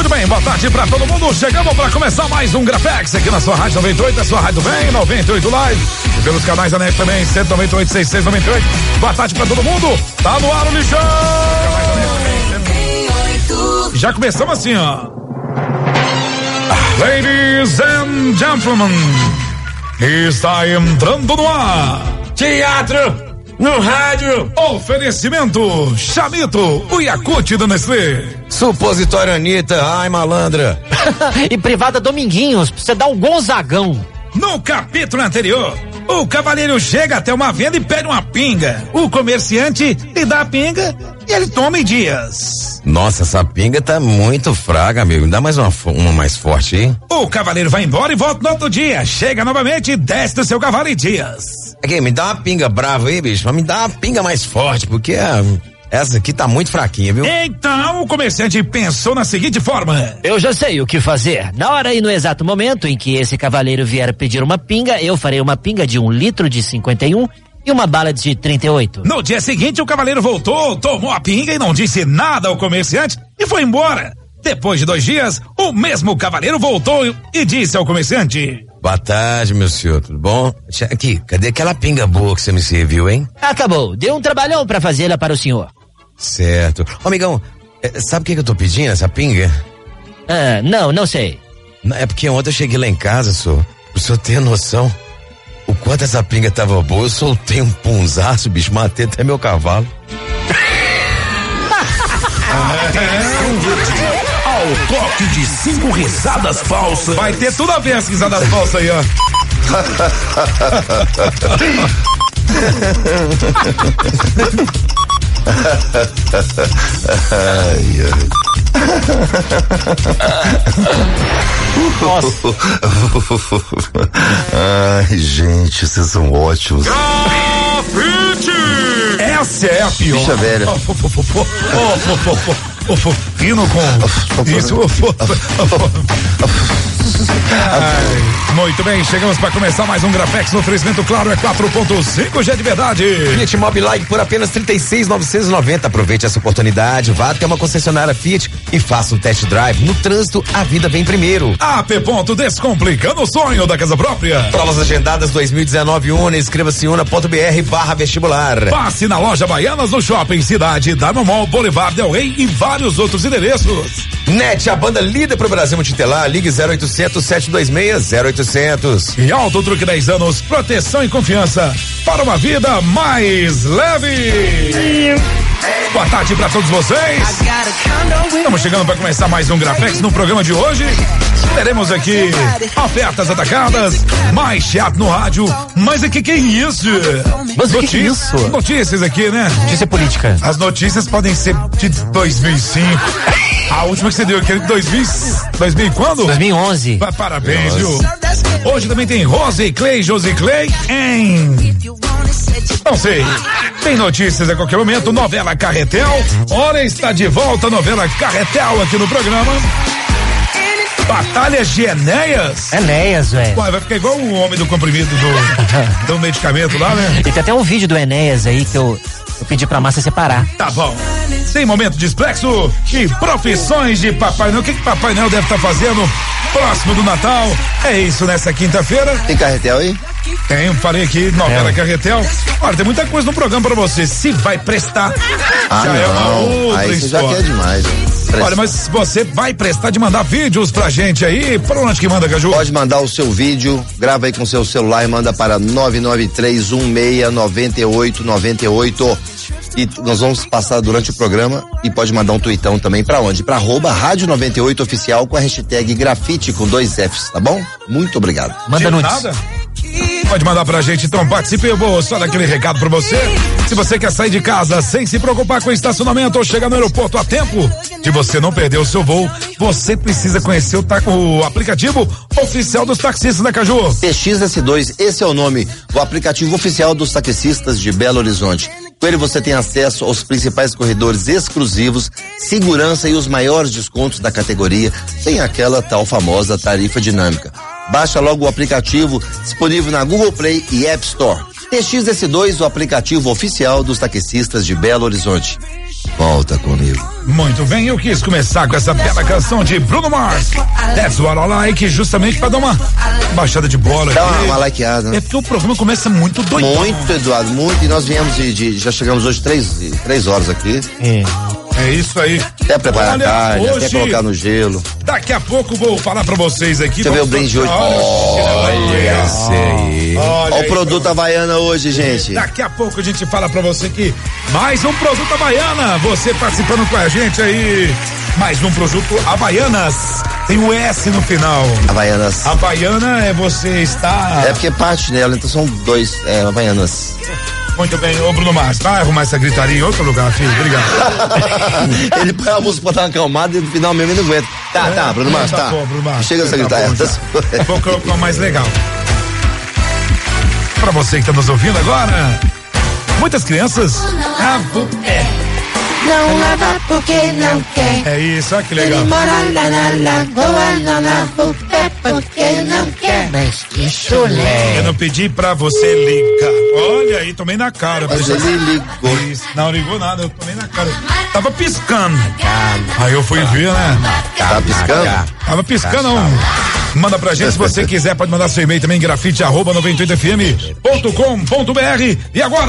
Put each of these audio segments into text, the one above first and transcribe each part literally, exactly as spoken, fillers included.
Muito bem, boa tarde pra todo mundo. Chegamos pra começar mais um Grapex aqui na sua Rádio noventa e oito, a sua Rádio Bem, noventa e oito Live. E pelos canais da N E T também, cento e noventa e oito, sessenta e seis, noventa e oito. Boa tarde pra todo mundo. Tá no ar o lixão. Já começamos assim, ó. Ladies and gentlemen, está entrando no ar. Teatro no rádio. Oferecimento Chamito, o Yakult da Nestlé. Supositório Anitta, ai malandra. E privada Dominguinhos, pra você dar um Gonzagão. No capítulo anterior, o cavaleiro chega até uma venda e pede uma pinga. O comerciante lhe dá a pinga e ele toma em dias. Nossa, essa pinga tá muito fraca, amigo. Me dá mais uma, uma mais forte aí. O cavaleiro vai embora e volta no outro dia. Chega novamente e desce do seu cavalo em dias. Aqui, me dá uma pinga brava aí, bicho. Mas me dá uma pinga mais forte, porque a, essa aqui tá muito fraquinha, viu? Então o comerciante pensou na seguinte forma: eu já sei o que fazer. Na hora e no exato momento em que esse cavaleiro vier pedir uma pinga, eu farei uma pinga de um litro de cinquenta e um e uma bala de trinta e oito. No dia seguinte, o cavaleiro voltou, tomou a pinga e não disse nada ao comerciante e foi embora. Depois de dois dias, o mesmo cavaleiro voltou e disse ao comerciante: boa tarde, meu senhor, tudo bom? Aqui, cadê aquela pinga boa que você me serviu, hein? Acabou, deu um trabalhão pra fazê-la para o senhor. Certo. Ô, amigão, sabe o que, que eu tô pedindo, essa pinga? Ah, não, não sei. É porque ontem eu cheguei lá em casa, senhor, pro senhor ter noção. O quanto essa pinga tava boa, eu soltei um punzaço, bicho, matei até meu cavalo. Ao toque de cinco risadas falsas. Vai ter tudo a ver as risadas falsas aí, ó. Ai, ai. Nossa. Ai, gente, vocês são ótimos. Grafite! Essa é a pior. Bicha velha. Fino com isso. Ai, muito bem, chegamos para começar mais um Grapex no oferecimento, claro, é quatro ponto cinco G de verdade. Fiat Mobilite por apenas trinta e seis mil novecentos e noventa. Aproveite essa oportunidade, vá até uma concessionária Fiat e faça um test drive. No trânsito, a vida vem primeiro. A P Ponto, descomplicando o sonho da casa própria. Provas agendadas dois mil e dezenove Una, inscreva-se una.br barra vestibular. Passe na loja Baianas no Shopping Cidade, Diamond Mall, Boulevard Del Rey e vários outros endereços. NET, a banda líder pro Brasil multitelar, ligue zero oitocentos, sete dois seis, zero oitocentos. E Auto Truque dez anos, proteção e confiança para uma vida mais leve. Boa tarde para todos vocês. Estamos chegando para começar mais um Grapex. No programa de hoje teremos aqui ofertas atacadas, mais teatro no rádio. Mas o que que é isso? Mas o que que é isso? Notícias aqui, né? Notícia política. As notícias podem ser de dois mil e cinco. A última que você deu aqui é de dois mil, dois mil e quando? dois mil e onze. Parabéns, viu? Hoje também tem Rose Clay, Josi Clay em... Não sei. Tem notícias a qualquer momento. Novela Carretel. Olha, está de volta a novela Carretel aqui no programa. Batalhas de Enéas. Enéas, velho. Ué, vai ficar igual o homem do comprimido do, do medicamento lá, né? E tem até um vídeo do Enéas aí que eu, eu pedi pra Márcia separar. Tá bom. Tem momento de Splexo e profissões de Papai Noel. O que que Papai Noel deve estar tá fazendo próximo do Natal? É isso nessa quinta-feira. Tem Carretel aí? Tem, falei aqui, novela é. Carretel. Olha, tem muita coisa no programa pra você. Se vai prestar, ah, já não. é uma outra aí você história. já quer demais. Presta. Olha, mas você vai prestar de mandar vídeos pra gente aí? Pra onde que manda, Caju? Pode mandar o seu vídeo, grava aí com o seu celular e manda para nove nove três um seis nove oito nove oito. E nós vamos passar durante o programa e pode mandar um tuitão também pra onde? Pra arroba Rádio noventa e oito Oficial com a hashtag grafite com dois Fs, tá bom? Muito obrigado. Manda nudes. Nada? Pode mandar pra gente, então participe. Eu vou só dar aquele recado pra você. Se você quer sair de casa sem se preocupar com o estacionamento ou chegar no aeroporto a tempo de você não perder o seu voo, você precisa conhecer o, ta- o aplicativo oficial dos taxistas da Caju. P X S dois, esse é o nome, o aplicativo oficial dos taxistas de Belo Horizonte. Com ele você tem acesso aos principais corredores exclusivos, segurança e os maiores descontos da categoria, sem aquela tal famosa tarifa dinâmica. Baixa logo o aplicativo, disponível na Google Play e App Store. T X S dois, o aplicativo oficial dos taxistas de Belo Horizonte. volta comigo. Muito bem, eu quis começar com essa bela canção de Bruno Mars, That's What I Like, justamente pra dar uma baixada de bola. Dá aqui. uma, uma likeada, né? É porque o programa começa muito doido. Muito, Eduardo, muito. E nós viemos de, de já chegamos hoje três, três horas aqui. É. É isso aí. Até preparar Olha, a carne, hoje, até colocar no gelo. Daqui a pouco vou falar pra vocês aqui. Deixa eu ver o brinde hoje. Olha esse aí. Olha o produto Havaiana hoje, gente. Daqui a pouco a gente fala pra você que mais um produto Havaiana. Você participando com a gente aí. Mais um produto Havaianas. Tem o S no final. Havaianas. Havaiana é você estar. É porque é parte dela, então são dois é, Havaianas. Muito bem, ô Bruno Mars, vai arrumar essa gritaria em outro lugar, filho, obrigado. Ele põe a música pra dar uma acalmada e no final mesmo ele não aguenta. Tá, é, tá, Bruno Mars, tá. tá. Bom, Bruno Mars. Chega essa gritaria. Tá vou colocar o mais legal. Pra você que tá nos ouvindo agora, muitas crianças lavam pé. Não lava porque não quer. É isso, olha que legal. Ele mora lá na lagoa, não lava o pé porque não quer. Mas que chulé. Eu não pedi pra você ligar. Olha aí, tomei na cara. Mas ele ligou. Isso. Não ligou nada, eu tomei na cara. Tava piscando. Aí eu fui ver, né? Tava piscando? Tava piscando, não. Manda pra gente, se você quiser, pode mandar seu e-mail também, grafite arroba noventa e oito f m ponto com ponto b r. E agora,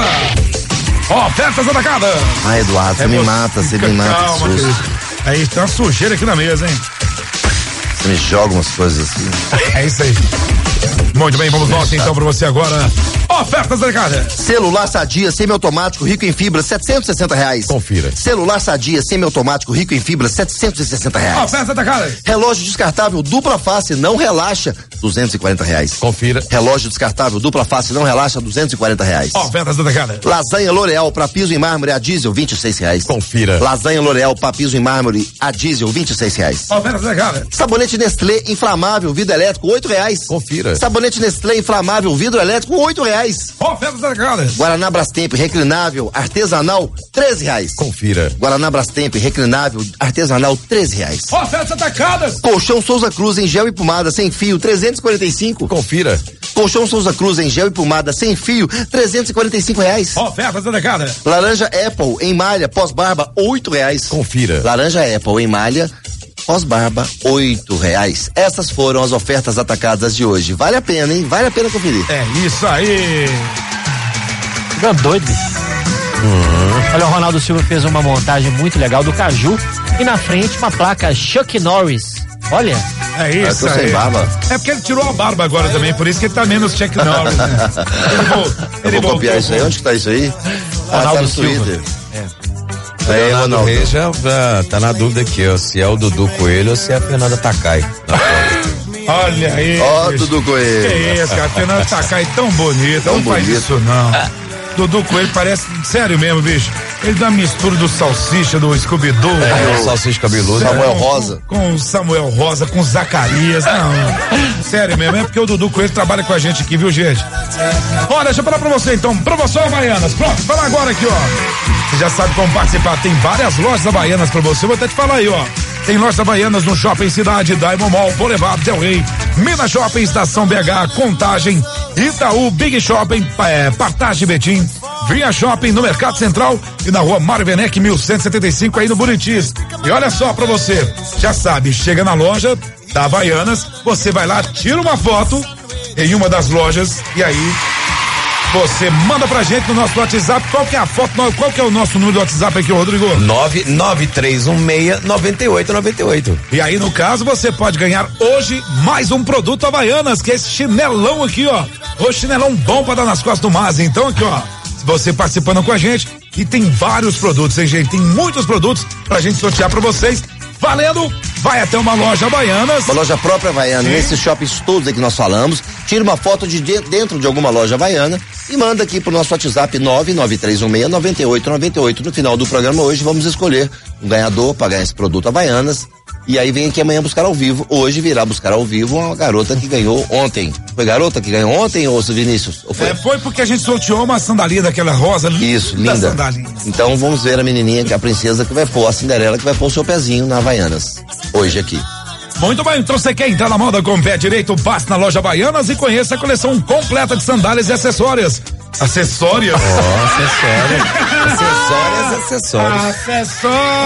ofertas atacadas. Ah, Eduardo, você é me mata, você me mata. Calma, aí tem uma sujeira aqui na mesa, hein? Você me joga umas coisas assim. É isso aí. Muito bem, vamos nós então pra você agora. Ofertas atacadas. Celular Sadia semiautomático rico em fibra, setecentos e sessenta reais. Confira. Celular Sadia semiautomático rico em fibra, setecentos e sessenta reais. Ofertas atacadas. Relógio descartável dupla face não relaxa, duzentos e quarenta reais. Confira. Relógio descartável dupla face não relaxa, duzentos e quarenta reais. Ofertas atacadas. Lasanha L'Oréal para piso em mármore a diesel, vinte e seis reais. Confira. Lasanha L'Oréal para piso em mármore a diesel, vinte e seis reais. Ofertas atacadas. Sabonete Nestlé inflamável vidro elétrico, oito reais. Confira. Sabonete Nestlé inflamável vidro elétrico, oito reais. Ofertas atacadas. Guaraná Brastemp reclinável artesanal, treze reais. Confira. Guaraná Brastemp reclinável artesanal, treze reais. Ofertas atacadas. Colchão Souza Cruz em gel e pomada sem fio, trezentos e quarenta e cinco. Confira. Colchão Souza Cruz em gel e pomada sem fio, trezentos e quarenta e cinco reais. Ofertas atacadas. Laranja Apple em malha pós-barba, oito reais. Confira. Laranja Apple em malha pós-barba, oito reais. Essas foram as ofertas atacadas de hoje. Vale a pena, hein? Vale a pena conferir. É isso aí. Ficou doido. Uhum. Olha, o Ronaldo Silva fez uma montagem muito legal do Caju e na frente uma placa Chuck Norris. Olha. É isso eu tô aí. sem barba. É porque ele tirou a barba agora também, por isso que ele tá menos Chuck Norris, né? Ele vou, eu ele vou copiar isso aí. Onde que tá isso aí? Ronaldo ah, tá no Silva. Twitter. É. Aí, Ronaldo Reis já ah, tá na dúvida aqui, ó, se é o Dudu Coelho ou se é a Fernanda Takai. Olha aí. Ó, oh, Dudu Coelho. Que isso, cara? A Fernanda Takai tão bonita. Tão não bonito. faz isso, não. Ah. Dudu Coelho parece, sério mesmo, bicho. Ele dá uma mistura do Salsicha, do Scooby-Doo. É, o Salsicha cabeludo. Samuel Rosa. Com o Samuel Rosa, com o Zacarias. Não, sério mesmo, é porque o Dudu Coelho trabalha com a gente aqui, viu, gente? Olha, deixa eu falar pra você então. Promoção Havaianas. Pronto, fala agora aqui, ó. Você já sabe como participar. Tem várias lojas Havaianas pra você. Vou até te falar aí, ó. Tem lojas Havaianas no Shopping Cidade, Diamond Mall, Boulevard Del Rey, Minas Shopping, Estação B H, Contagem, Itaú, Big Shopping, é, Partage Betim, Via Shopping no Mercado Central e na rua Mário Werneck, mil cento e setenta e cinco, aí no Buritis. E olha só pra você, já sabe, chega na loja da Havaianas, você vai lá, tira uma foto em uma das lojas e aí você manda pra gente no nosso WhatsApp. Qual que é a foto, qual que é o nosso número do WhatsApp aqui, Rodrigo? nove nove três um seis nove oito nove oito. E aí, no caso, você pode ganhar hoje mais um produto Havaianas, que é esse chinelão aqui, ó. O chinelão bom pra dar nas costas do Mazi. Então, aqui, ó, você participando com a gente, e tem vários produtos, hein, gente? Tem muitos produtos pra gente sortear pra vocês. Valendo, vai até uma loja Havaianas. Uma loja própria Havaiana, nesses shoppings todos aí que nós falamos. Tira uma foto de dentro de alguma loja Havaiana e manda aqui pro nosso WhatsApp nove nove três um seis nove oito nove oito. No final do programa hoje vamos escolher um ganhador para ganhar esse produto Havaianas. E aí vem aqui amanhã buscar ao vivo. Hoje virá buscar ao vivo uma garota que ganhou ontem. Foi garota que ganhou ontem, ou Vinícius? Ou foi? É, foi porque a gente sorteou uma sandalinha daquela rosa linda. Isso, linda. Então vamos ver a menininha, a princesa que vai pôr, a Cinderela que vai pôr o seu pezinho na Havaianas. Hoje aqui. Muito bem, então você quer entrar na moda com o pé direito, passe na loja Havaianas e conheça a coleção completa de sandálias e acessórios. Acessórias? Ó, oh, acessórias. Acessórias, acessórios.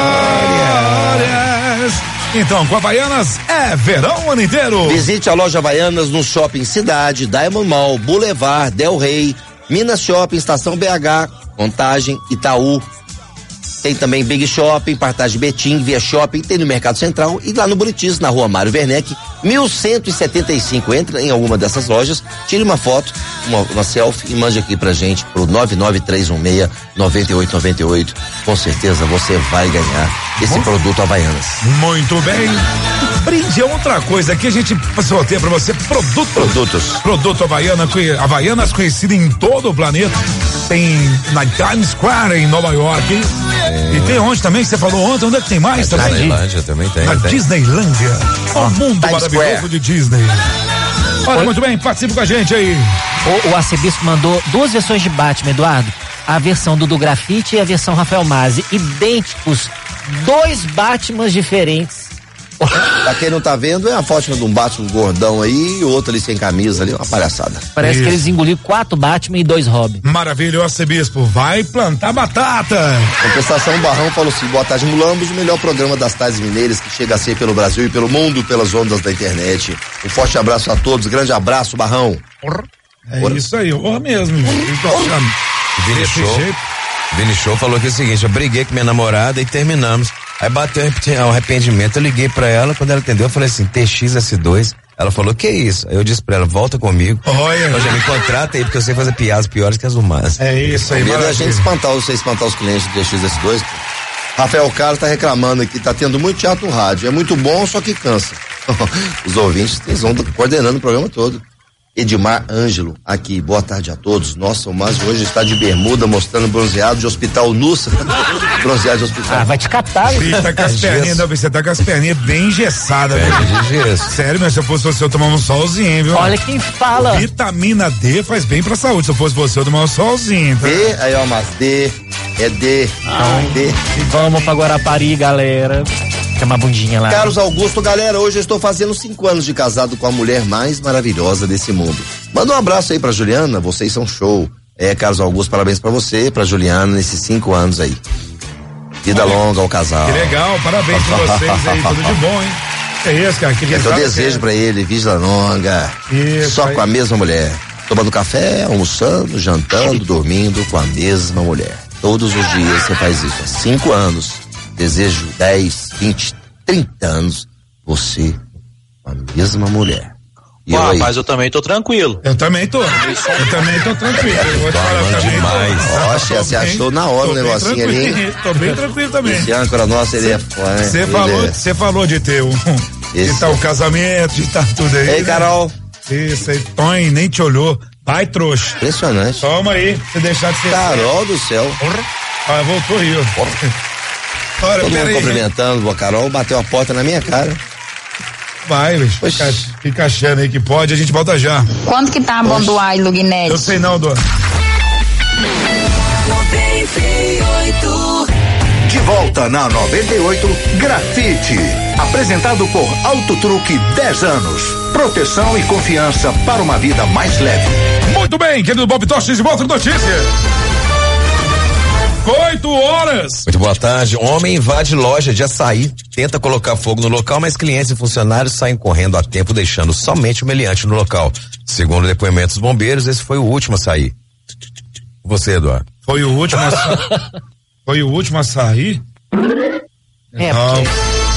Acessórias. Então, com Havaianas é verão o ano inteiro. Visite a loja Havaianas no Shopping Cidade, Diamond Mall, Boulevard, Del Rey, Minas Shopping, Estação B H, Contagem, Itaú. Tem também Big Shopping, Partage Betim, Via Shopping, tem no Mercado Central e lá no Buritis, na rua Mário Werneck, mil cento e setenta e cinco. Entra em alguma dessas lojas, tire uma foto, uma, uma selfie e mande aqui pra gente pro nove nove três um seis, nove oito nove oito. Com certeza você vai ganhar esse Muito produto Havaianas. Muito bem. Brinde é outra coisa que a gente sorteia pra você. Produto, Produtos. Produto Havaiana, Havaianas conhecido em todo o planeta. Tem na Times Square em Nova York. É. E tem onde também? Você falou ontem? Onde é que tem mais na também? Disneylândia também tem. Na tem. Disneylândia. O oh, mundo Times maravilhoso Square. de Disney. Olha, Oi? Muito bem, participe com a gente aí. O, o Arcebispo mandou duas versões de Batman, Eduardo. A versão do do Grafite e a versão Rafael Mazzi. Idênticos. Dois Batmans diferentes. Pra quem não tá vendo, é a foto de um Batman gordão aí e o outro ali sem camisa ali, uma palhaçada. Parece Isso. que eles engoliram quatro Batman e dois Robin. Maravilha, o Arcebispo vai plantar batata. Compensação, o Barrão falou assim: boa tarde, Mulambos, o melhor programa das tardes mineiras que chega a ser pelo Brasil e pelo mundo, pelas ondas da internet. Um forte abraço a todos, grande abraço, Barrão. É Porra. isso aí, ó mesmo. Vini Show, Vini Show falou que é o seguinte: eu briguei com minha namorada e terminamos. Aí bateu um arrependimento, eu liguei pra ela, quando ela atendeu, eu falei assim, T X S dois, ela falou, que isso? Aí eu disse pra ela, volta comigo. Olha. Eu já me contrata aí, porque eu sei fazer piadas piores que as humanas. É isso aí, mano. A gente espantar, você espantar os clientes do T X S dois. Rafael Carlos tá reclamando aqui, tá tendo muito teatro no rádio, é muito bom, só que cansa. Os ouvintes estão coordenando o programa todo. Edmar Ângelo, aqui, boa tarde a todos. Nossa, o Márcio hoje está de bermuda mostrando bronzeado de hospital Nussa. Bronzeado de hospital. Ah, vai te catar, Você tá com as perninhas, não, você tá com as perninhas bem engessadas, Pé de gesso. Sério, mas se eu fosse você, eu tomava um solzinho, viu? Olha quem fala. Vitamina D faz bem pra saúde. Se eu fosse você, eu tomava um solzinho, tá? D, aí ó, mas D, é D, Ai, D. Vamos pra Guarapari, galera. Tem uma bundinha lá. Carlos Augusto, galera, hoje eu estou fazendo cinco anos de casado com a mulher mais maravilhosa desse mundo. Manda um abraço aí pra Juliana, vocês são show. É, Carlos Augusto, parabéns pra você, pra Juliana, nesses cinco anos aí. Vida Olha, longa ao casal. Que legal, parabéns pra vocês aí, tudo de bom, hein? É isso, cara. Que é teu desejo pra ele, vida longa. Isso, só aí. Com a mesma mulher. Tomando café, almoçando, jantando, dormindo com a mesma mulher. Todos os dias você faz isso. Há cinco anos. Desejo dez, vinte, trinta anos. Você com a mesma mulher. E Pô, rapaz, eu também tô tranquilo. Eu também tô. Eu também tô tranquilo. Eu vou te falar demais. Poxa, você achou na hora o negocinho ali. Tô bem tranquilo também. Esse âncora nosso, ele é foda. Você falou, você é... falou de ter um. Esse... De estar o um casamento, de estar tudo aí. Ei, né? Carol. Isso aí, Tony nem te olhou. Vai, trouxa. Impressionante. Toma aí, você deixar de ser. Carol do céu. Porra. Ah, voltou aí, ó. Olha, todo mundo cumprimentando, a Carol bateu a porta na minha cara. Vai, bicho. Fica, fica achando aí que pode, a gente volta já. Quanto que tá a bomba do ar, Luginete? Eu sei não, Dona. De volta na noventa e oito, Grafite. Apresentado por Auto Truque dez anos. Proteção e confiança para uma vida mais leve. Muito bem, querido Bob Tostes, de volta com notícia. Oito horas. Muito boa tarde. Homem invade loja de açaí, tenta colocar fogo no local, mas clientes e funcionários saem correndo a tempo, deixando somente o meliante no local. Segundo depoimentos dos bombeiros, esse foi o último a sair. Você, Eduardo? Foi o último a sair? Foi o último a sair? É, Não. porque...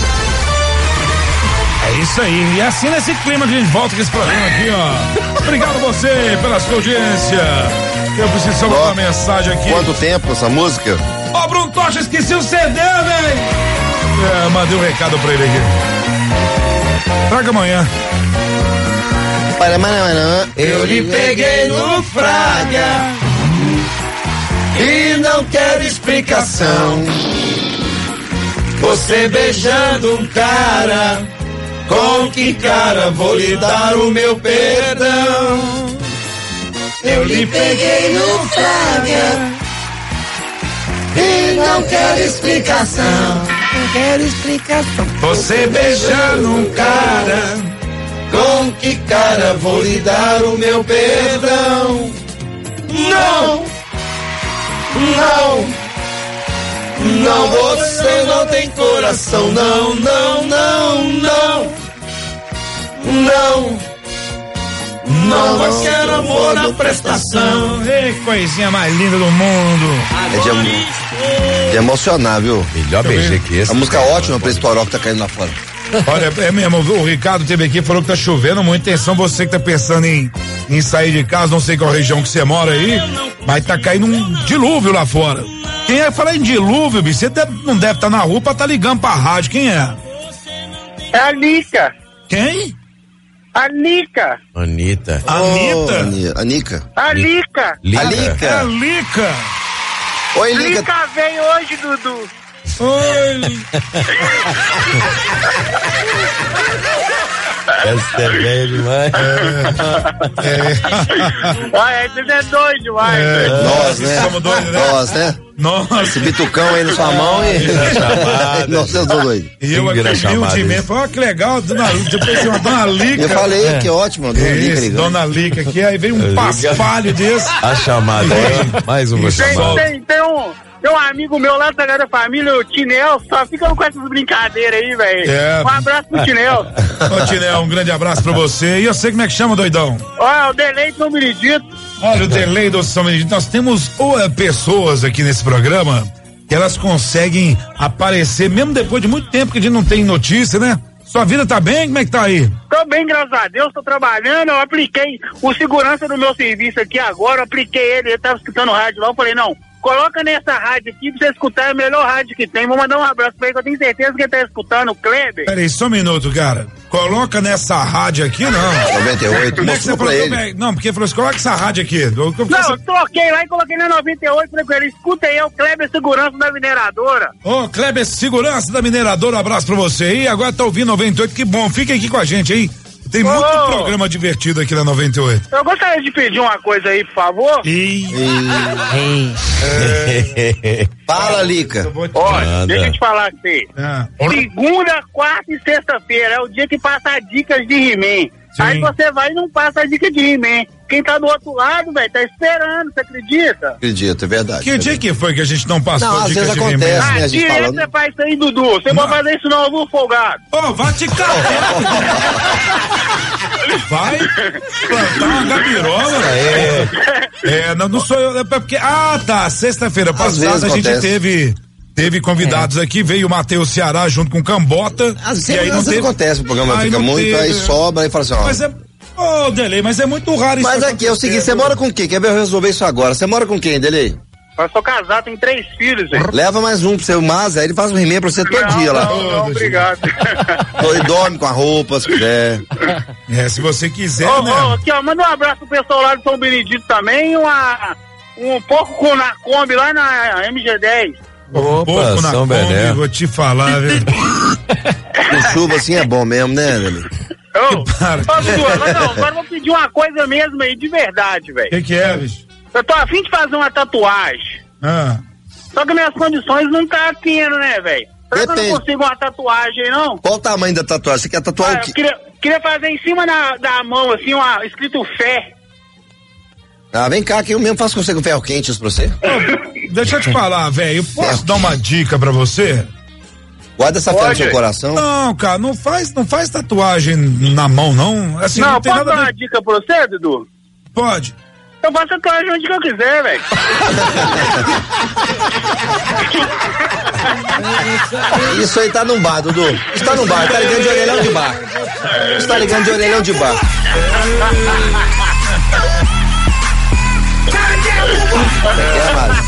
É isso aí. E assim nesse clima que a gente volta com esse programa aqui, ó. Obrigado a você pela sua audiência. Eu preciso só mandar uma mensagem aqui. Quanto tempo essa música? Ó, oh, Bruno Tocha, esqueci o C D, velho. É, mandei um recado pra ele aqui. Traga amanhã. Para, mano, eu lhe peguei no Fraga e não quero explicação. Você beijando um cara, com que cara vou lhe dar o meu perdão? Eu lhe peguei no Fraga e não quero explicação. Não quero explicação. Você beijando um cara, com que cara vou lhe dar o meu perdão? Não, não, não, você não tem coração. Não, não, não, não, não, não, não quero amor na prestação. Ei, coisinha mais linda do mundo. É de, emo... de emocionar, viu? Melhor beijo que esse. A música é ótima pra esse toró que tá caindo lá fora. Olha, é mesmo, o Ricardo teve aqui e falou que tá chovendo muito. Atenção, você que tá pensando em, em sair de casa, não sei qual região que você mora aí, mas tá caindo um dilúvio lá fora. Quem é falar em dilúvio, bicho? Você deve, não deve estar tá na rua pra tá ligando pra rádio. Quem é? É a Lica. Quem? A Lica. Anitta. Anitta? Oh, Anica. A Lica. Lica. A Lica. É a Lica. Oi, Lica. Lica veio hoje, Dudu. Oi. Essa é velha demais. É. Olha, você é doido demais, É. velho. Nós, né? Somos doidos, né? Nós, né? Nossa. Esse bitucão aí na sua mão e. Nossa, eu tô doido. E eu Vira aqui chamada humildemente, isso. falei, ó, que legal, dona Lica, depois tem uma dona Lica. Eu falei que ótimo, dona Lica Isso, ligando. dona Lica aqui, aí vem um Lica. paspalho desse. A chamada, hein? Mais uma Isso. Tem, chamada. tem, tem um, tem um amigo meu lá da da família, o Tinel, só fica com essas brincadeiras aí, velho. É. Um abraço pro Tinel. Ô, Tinel, um grande abraço pra você. E eu sei como é que chama, doidão. Olha, o Deleite no Benedito. Olha, o delay do São Benedito. Nós temos uh, pessoas aqui nesse programa que elas conseguem aparecer, mesmo depois de muito tempo que a gente não tem notícia, né? Sua vida tá bem? Como é que tá aí? Tô bem, graças a Deus, tô trabalhando, eu apliquei o segurança do meu serviço aqui agora, eu apliquei ele, ele tava escutando rádio lá, eu falei, não, coloca nessa rádio aqui pra você escutar, é a melhor rádio que tem. Vou mandar um abraço pra ele, que eu tenho certeza que ele tá escutando, o Kleber. Peraí, só um minuto, cara. Coloca nessa rádio aqui, não. noventa e oito, Como é que você mostrou pra falou? ele. Não, porque ele falou assim, coloca essa rádio aqui. Eu, eu, Não, eu troquei lá e coloquei na noventa e oito, falei com ele, escuta aí, é o Kleber Segurança da Mineradora. Ô, Kleber, segurança da Mineradora, um abraço pra você aí. Agora tá ouvindo noventa e oito, que bom. Fica aqui com a gente aí. Tem Ô. muito programa divertido aqui na noventa e oito. Eu gostaria de pedir uma coisa aí, por favor. E... Fala, Lica. Olha, Nada. deixa eu te falar com você. Ah. Segunda, quarta e sexta-feira é o dia que passa dicas de He-Man. Sim. Aí você vai e não passa a dica de He-Man. Quem tá do outro lado, velho, tá esperando, você acredita? Acredito, é verdade. Que dia que foi que a gente não passou Não, às dicas vezes de acontece, He-Man? né? Ah, a gente direto falando. você faz isso aí, Dudu. Você Não. pode fazer isso não, eu vou folgado. Ô, vai te catar. Vai plantar uma gabirola. É. É, não, não sou eu, é porque, ah, tá, sexta-feira passada vezes a gente acontece. teve, teve convidados aqui, veio o Matheus Ceará junto com o Cambota. Às vezes, e aí às não vezes teve, acontece, o programa aí fica não muito, teve, aí sobra e fala assim, ó. Mas é, ô, Delei, mas é muito raro isso Mas aqui é o seguinte, você mora com quem? Quer ver eu resolver isso agora? Você mora com quem, Delei? Eu sou casado, tenho três filhos, velho. Leva mais um pro seu Mas, aí ele faz um He-Man pra você todo Não, dia lá. não, não, obrigado. Ele dorme com a roupa, se quiser. É, se você quiser, Ô, né? ô, aqui, ó, manda um abraço pro pessoal lá de São Benedito também, uma, um pouco com na Kombi lá na M G dez. Um Opa, pouco na São Kombi, Bené. vou te falar, velho. Com chuva assim é bom mesmo, né, Delei? Ô, ô, Dudu, agora não, agora eu vou pedir uma coisa mesmo aí, de verdade, O velho. que que é, bicho? Eu tô afim de fazer uma tatuagem. Ah, Só que minhas condições não tá tendo, né, velho? Será que eu Depende. não consigo uma tatuagem aí, não? Qual o tamanho da tatuagem? Você quer tatuar Ah, o eu quê? queria, queria fazer em cima da, da mão, assim, uma, escrito fé. Ah, vem cá que eu mesmo faço com você com ferro quente isso pra você. ô, deixa eu te falar, velho, posso dar uma dica pra você? Guarda essa fé no Pode. seu coração. Não, cara, não faz, não faz tatuagem na mão, não. Assim, não, não, tem posso nada dar a uma ver. dica pra você, Dudu? Pode. Eu faço tatuagem onde que eu quiser, velho. Isso aí tá num bar, Dudu. Isso tá num bar, tá ligando de orelhão de bar. Isso tá ligando de orelhão de bar. É, Márcio.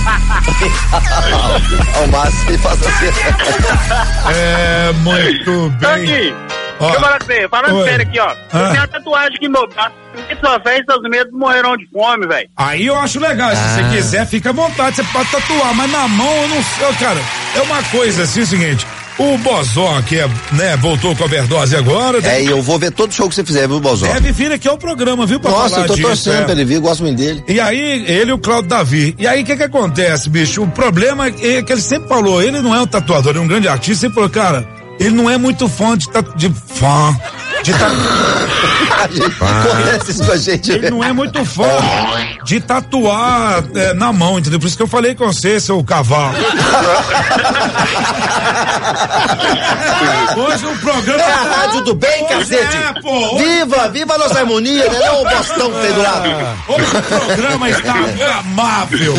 Ao máximo ele faz assim. É, muito Então bem. aqui, Ó, deixa eu falar com você, falando oi. sério aqui, ó. Ah. Eu tenho uma tatuagem aqui no meu braço. Sua festa, os medos morrerão de fome, velho. Aí eu acho legal, se você quiser, fica à vontade, você pode tatuar, mas na mão eu não sei, cara, é uma coisa assim, é o seguinte, o Bozó, que é, né, voltou com a overdose agora, É, e eu vou ver todo show que você fizer, viu, Bozó? deve vir aqui ao programa, viu, pra Nossa, falar eu tô disso, torcendo é. pra ele vir, eu gosto muito dele. E aí, ele e o Claudio Davi. E aí, o que que acontece, bicho? O problema é que ele sempre falou, ele não é um tatuador, ele é um grande artista, sempre falou, cara, ele não é muito fã de, tatu, de fã, De ta... Acontece isso com a gente. Ele não é muito fã de tatuar é, na mão, entendeu? Por isso que eu falei com você, seu cavalo. Hoje o programa... É a rádio do bem, cacete. É, pô. Hoje... Viva, viva a nossa harmonia, né? Não o Bostão que tem do lado. Hoje o programa está amável.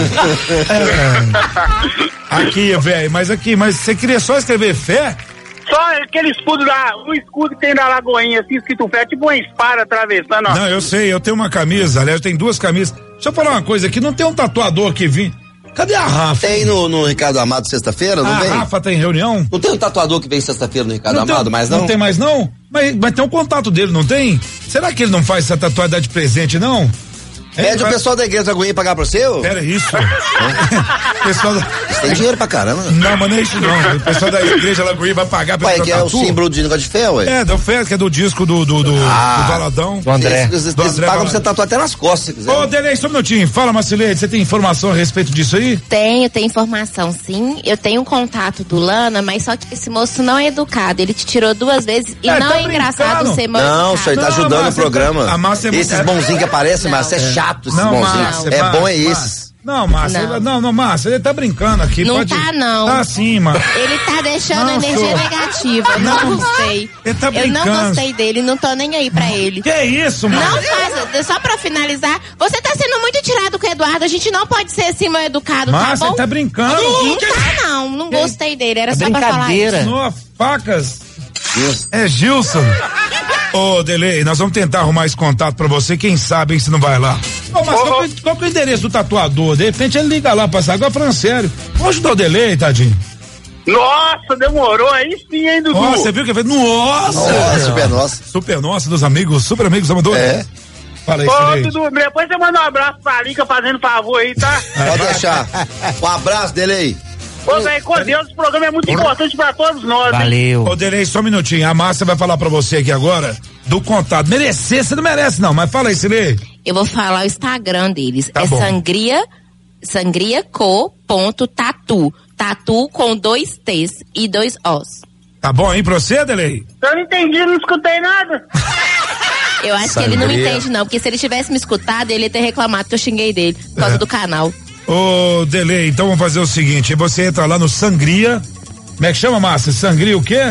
É. Aqui, velho, mas aqui, mas você queria só escrever fé? Só aquele escudo lá, o escudo que tem da Lagoinha, assim, escrito fé, tipo uma espada atravessando, ó. Não, eu sei, eu tenho uma camisa, aliás, eu tenho duas camisas. Deixa eu falar uma coisa aqui, não tem um tatuador que vim. Cadê a Rafa? Tem no, no Ricardo Amado sexta-feira, não a tem? A Rafa tem reunião? Não tem um tatuador que vem sexta-feira no Ricardo não Amado, tem, mas não? Não tem mais não? Mas, mas tem um contato dele, não tem? Será que ele não faz essa tatuagem dar de presente, não? Pede o pessoal da igreja da Lagoinha pagar pra você? Ô? Pera isso. pessoal da... Você tem dinheiro pra caramba. Não, mas não é isso não. O pessoal da igreja Lagoinha vai pagar pra Ué, que é o símbolo de negócio de fé, ué? É, do fé, que é do disco do, do, do, ah, do Valadão. Do André. Eles, eles, do eles André pagam Valadão. pra você tatuar até nas costas, se quiser. Ô, Delei, só um minutinho. Fala, Marcileide, você tem informação a respeito disso aí? Tenho, tenho informação, sim. Eu tenho um contato do Lana, mas só que esse moço não é educado. Ele te tirou duas vezes e É, não tá é engraçado brincando. ser mal Não, educado. isso aí tá Não, ajudando a o Márcia programa. tá- a Márcia é muito- Esses bonzinhos que aparecem, mas é chato esses Não, bonzinhos. Márcia, É Márcia, bom é Márcia. esses. Não, Márcia, Não. ele- não, não, Márcia, ele tá brincando aqui. Não pode... tá, não. Tá sim, mano. Ele tá deixando Não, energia senhor. negativa. Eu não gostei. Ele tá Eu não brincando. gostei dele, não tô nem aí pra ele. Que isso, mano? Não faça, só pra finalizar, você tá sendo muito tirado com o Eduardo, a gente não pode ser assim mal educado, Márcia, tá bom? ele tá brincando. Não tá não, não gostei dele, era É só pra falar brincadeira. isso. No facas. É Gilson. Ô, Delei, nós vamos tentar arrumar esse contato pra você, quem sabe, hein, se não vai lá. Ô, mas qual, que- qual que é o endereço do tatuador? De repente ele liga lá pra sair. Agora falando sério. Vamos ajudar o Delei, tadinho. Nossa, demorou aí sim, hein, Dudu? Ó, você viu que fez? Nossa! Ó, super nossa. Super nossa, dos amigos, super amigos amadores. É. Fala aí, Ô, Delei. Dudu, depois você manda um abraço pra Lica fazendo favor aí, tá? Pode deixar. Um abraço dele aí. Ô, velho, com Deus, esse programa é muito importante pra todos nós, hein? Valeu. Ô, Delei, só um minutinho. A Márcia vai falar pra você aqui agora do contato. Merecer, você não merece, não, mas fala aí, Silei. Eu vou falar o Instagram deles, Tá é bom. sangria, sangriaco.tatu, tatu com dois T's e dois O's. Tá bom, hein, pra você, Delei? Eu não entendi, não escutei nada. Eu acho que ele não me Sangria. entende não, porque se ele tivesse me escutado, ele ia ter reclamado que eu xinguei dele, por causa É. do canal. Ô, Delei, então vamos fazer o seguinte, você entra lá no Sangria, como é que chama, Márcia? Sangria o quê?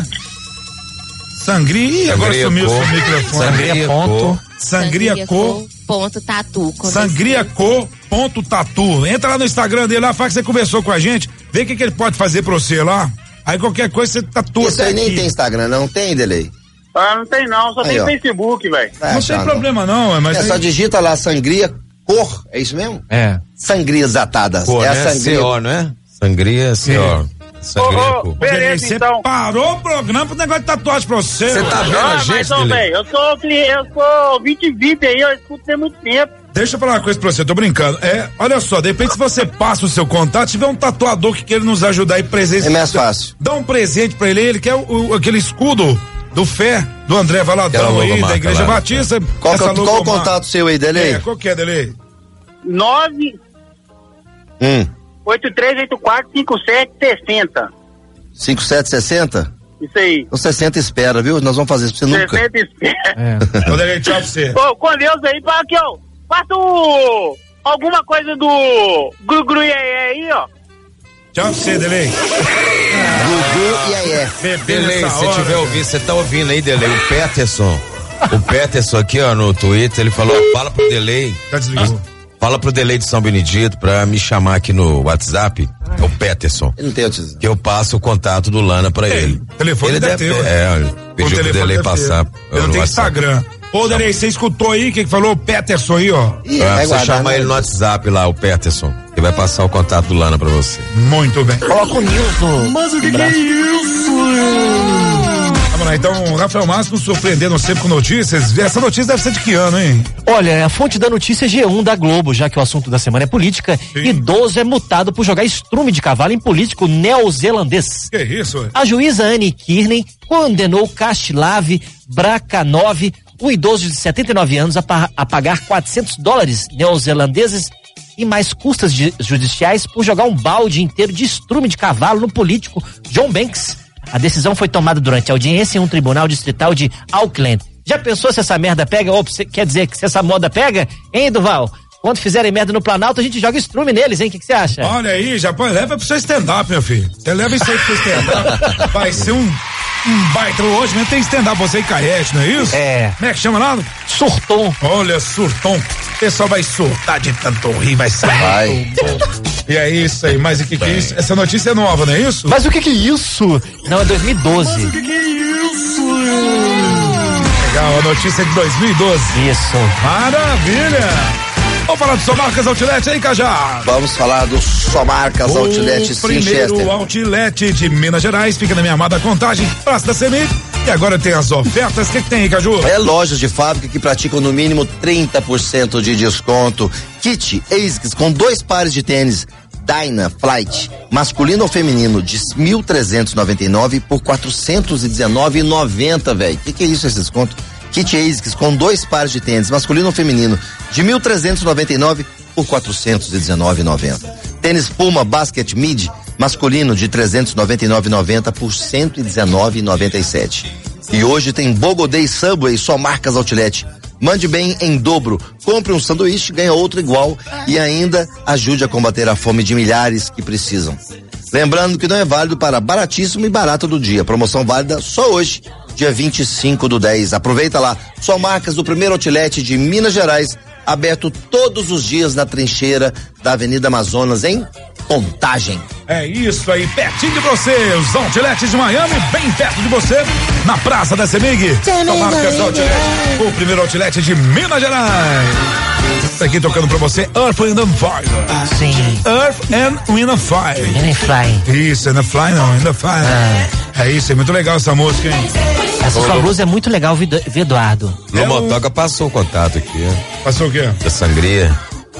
Sangria, Ih, agora Sangria sumiu o Co. seu microfone. Sangria ponto. Sangria Co. Ponto tatu. com Sangria Co. Ponto tatu. Entra lá no Instagram dele lá, fala que você conversou com a gente, vê o que, que ele pode fazer pra você lá. Aí qualquer coisa você tatua. Isso aí até nem aqui. tem Instagram, não tem, Delei? Ah, não tem não, só Aí, tem ó. Facebook, velho. Vai Não achar, tem problema não, mas É tem- só digita lá sangria cor, é isso mesmo? É. Sangrias atadas. Pô, é a né? sangria. C O, não é? Sangria, C O. Sangria, Ô, ô, pô. Delei, beleza, você então. parou o programa pro negócio de tatuagem pra você. Você tá vendo Ah, a mas, gente, ô, Delei? velho, eu sou cliente, eu sou ouvinte V I P aí, eu escuto tem muito tempo. Deixa eu falar uma coisa pra você, eu tô brincando. É, olha só, de repente se você passa o seu contato, tiver um tatuador que queira nos ajudar aí presente. É mais fácil. Dá um presente pra ele, ele quer o, o- aquele escudo do Fé, do André Aquela Valadão aí, logomarca da Igreja lá. Batista. Qual, que é essa o- qual o logomarca. contato seu aí, Delei? É, qual que é, Delei? nove Hum, oito três oito quatro cinco sete seis zero. cinco sete sessenta? Isso aí. O sessenta espera, viu? Nós vamos fazer isso pra você nunca. sessenta espera. Ô, Delei, tchau pra você. Ô, com Deus aí, pra aqui, ó. Faça o... alguma coisa do Gru-Gru aí, ó. Tchau pra você, Delei. Gugu e aí é. Bebê Delei, nessa se hora. tiver ouvindo, você tá ouvindo aí, Delei, o Peterson. O Peterson aqui, ó, no Twitter, ele falou, fala pro Delei, Já desligou. fala pro Delei de São Benedito pra me chamar aqui no WhatsApp, é o Peterson, Ele não tem autismo. que eu passo o contato do Lana pra Ei, ele. telefone ele deve deve ter, ter, ué. é, olha, O pediu pro telefone Delei deve passar. ter. Eu não no tenho WhatsApp. Instagram. Ô, Delei, você escutou aí o que, que falou o Peterson aí, ó? Ih, É, vai você guardar, chama né? ele no WhatsApp lá, o Peterson, que vai passar o contato do Lana pra você. Muito bem. Coloca o Nils no. Mas o que, que é isso? Vamos lá, então, Rafael Márcio surpreendendo sempre com notícias. Essa notícia deve ser de que ano, hein? Olha, a fonte da notícia é G um da Globo, já que o assunto da semana é política. Sim. Idoso é multado por jogar estrume de cavalo em político neozelandês. Que isso, ué? A juíza Annie Kearney condenou Kastilav Brakhanov, um idoso de setenta e nove anos, a, pa- a pagar quatrocentos dólares neozelandeses e mais custas de- judiciais por jogar um balde inteiro de estrume de cavalo no político John Banks. A decisão foi tomada durante a audiência em um tribunal distrital de Auckland. Já pensou se essa merda pega? Ou quer dizer que se essa moda pega, hein, Duval? Quando fizerem merda no Planalto, a gente joga estrume neles, hein? O que você acha? Olha aí, já põe, leva pro seu stand-up, meu filho. Você leva isso aí pro seu stand-up. Vai ser um, um baita. Hoje mesmo tem stand-up você e Caete, não é isso? É. Como é que chama lá? Surtom. Olha, surtom. O pessoal vai surtar de tanto rir, vai ser. Vai. E é isso aí, mas o que que é isso? Essa notícia é nova, não é isso? Mas o que que é isso? Não, é dois mil e doze. Mas o que que é isso? Legal, a notícia é de dois mil e doze. Isso. Maravilha. Vamos falar do Só Marcas Outlet, hein, Cajá? Vamos falar do Só Marcas o Outlet primeiro Sinchester. Outlet de Minas Gerais, fica na minha amada Contagem, Praça da Semig. E agora tem as ofertas, o que, que tem aí, Caju? É lojas de fábrica que praticam no mínimo trinta por cento de desconto. Kit ASICS com dois pares de tênis Dyna Flight, masculino ou feminino, de mil trezentos e noventa e nove por quatrocentos e dezenove reais e noventa, velho. Que que é isso esse desconto? Kit ASICS com dois pares de tênis, masculino ou feminino, de mil trezentos e noventa e nove por quatrocentos e dezenove reais e noventa. Tênis Puma Basket Mid, masculino, de trezentos e noventa e nove reais e noventa por cento e dezenove reais e noventa e sete. E hoje tem Bogo Day Subway, Só Marcas Outlet. Mande bem em dobro, compre um sanduíche, ganha outro igual e ainda ajude a combater a fome de milhares que precisam. Lembrando que não é válido para baratíssimo e barato do dia. Promoção válida só hoje, dia vinte e cinco do dez. Aproveita lá. Só Marcas do primeiro outlet de Minas Gerais, aberto todos os dias na trincheira da Avenida Amazonas, em Contagem. É isso aí, pertinho de você, os outlets de Miami, bem perto de você, na Praça da Semig. Só Marcas Outlet, o primeiro outlet de Minas Gerais. Isso aqui tocando pra você, Earth, Wind and Fire. Sim. Earth and Wind and Fire. Wind and Fly. Isso, Wind and Fly não, Wind and Fire. Ah. É isso, é muito legal essa música, hein? Essa sua blusa é muito legal, viu, Eduardo? Lomotoca passou o contato aqui. Passou o quê? Da sangria.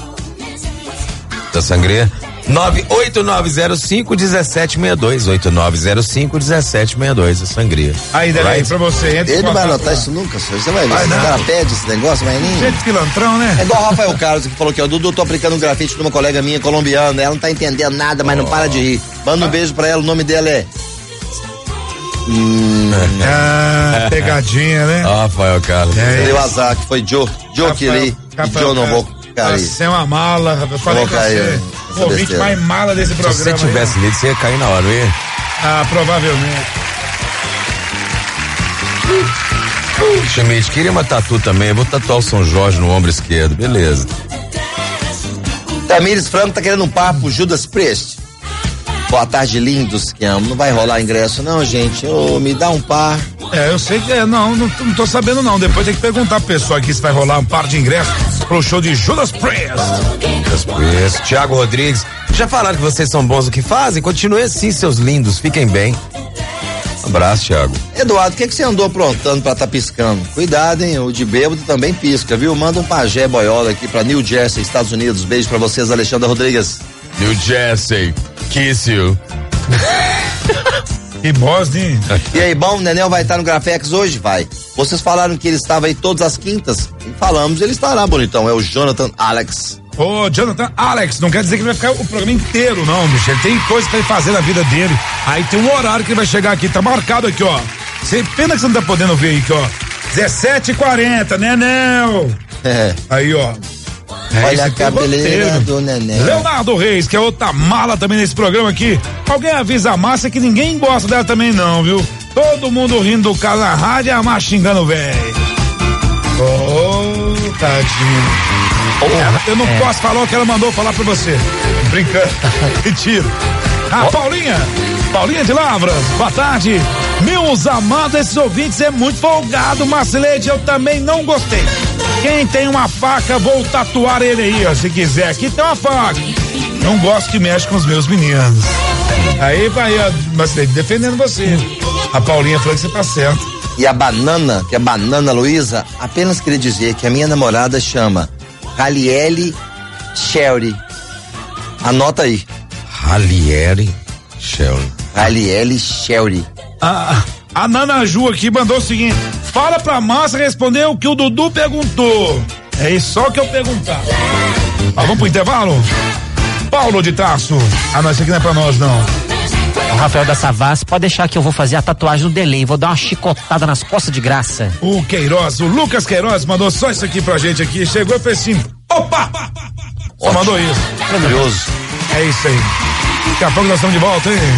Da sangria. nove oito nove zero cinco um sete seis dois, oito nove zero cinco um sete seis dois, a sangria. Aí, daí, right? Pra você. Ele não vai anotar isso nunca, senhor. Você vai ver, esse cara pede esse negócio, mas nem... Gente pilantrão, né? É igual o Rafael Carlos que falou que, ó, Dudu, tô aplicando um grafite de uma colega minha colombiana, ela não tá entendendo nada, mas oh. não para de rir. Manda um beijo pra ela, o nome dela é... Hum. Ah, pegadinha, né? Ó, Rafael Carlos. É deu azar, que foi Joe, Joe que li, e Joe não vou cair. Você é uma mala, eu falei vou cair. O ouvinte mais mala desse programa. Se você tivesse lido, você ia cair na hora, não ia? Ah, provavelmente. Schmidt, queria uma tatu também, eu vou tatuar o São Jorge no ombro esquerdo, beleza. Tamires Franco tá querendo um papo, Judas Priest. Boa tarde, lindos que amo. Não vai rolar ingresso não, gente? Ô, oh, me dá um par. É, eu sei que é, não, não, não tô sabendo não. Depois tem que perguntar pro pessoal aqui se vai rolar um par de ingressos pro show de Judas Priest. Judas Priest. Tiago Rodrigues, já falaram que vocês são bons no que fazem? Continuem assim, seus lindos, fiquem bem. Um abraço, Tiago. Eduardo, o que, que você andou aprontando pra tá piscando? Cuidado, hein? O de bêbado também pisca, viu? Manda um pajé boiola aqui pra New Jersey, Estados Unidos. Beijo pra vocês, Alexandre Rodrigues. New Jersey, kiss you. Que bosta, hein? E aí, bom, o Nenel vai estar no Grafex hoje? Vai. Vocês falaram que ele estava aí todas as quintas? E falamos, ele estará, bonitão. É o Jonathan Alex. Ô, Jonathan Alex, não quer dizer que ele vai ficar o programa inteiro, não, bicho. Ele tem coisa pra ele fazer na vida dele. Aí tem um horário que ele vai chegar aqui, tá marcado aqui, ó. Cê, pena que você não tá podendo ver aí, aqui, ó. dezessete e quarenta, Nenel. É. Aí, ó. É, olha a cabeleira do Neném. Leonardo Reis, que é outra mala também nesse programa aqui. Alguém avisa a Márcia que ninguém gosta dela também não, viu? Todo mundo rindo do cara na rádio e a Márcia xingando o velho. Oh, tadinho. Oh, eu não é. posso falar o que ela mandou falar pra você. Brincando. Mentira. A oh. Paulinha. Paulinha de Lavras, boa tarde. Meus amados, esses ouvintes é muito folgado, Marcelete, eu também não gostei. Quem tem uma faca, vou tatuar ele aí, ó, se quiser. Aqui tem uma faca. Não gosto que mexe com os meus meninos. Aí vai, ó, Marcelete, defendendo você. A Paulinha falou que você tá certo. E a Banana, que é a Banana Luísa, apenas queria dizer que a minha namorada chama Raliele Sherry. Anota aí. Raliele Sherry. Raliele Sherry. A, a Nana Ju aqui mandou o seguinte: fala pra Márcia responder o que o Dudu perguntou. É isso só que eu perguntar. Ah, vamos pro intervalo? Paulo de Tarso. Ah, não, isso aqui não é pra nós, não. O Rafael da Savassi, pode deixar que eu vou fazer a tatuagem no delay, vou dar uma chicotada nas costas de graça. O Queiroz, o Lucas Queiroz mandou só isso aqui pra gente aqui, chegou e fez assim, opa! Só Ótimo. mandou isso. Maravilhoso. É isso aí. Daqui a pouco nós estamos de volta, hein?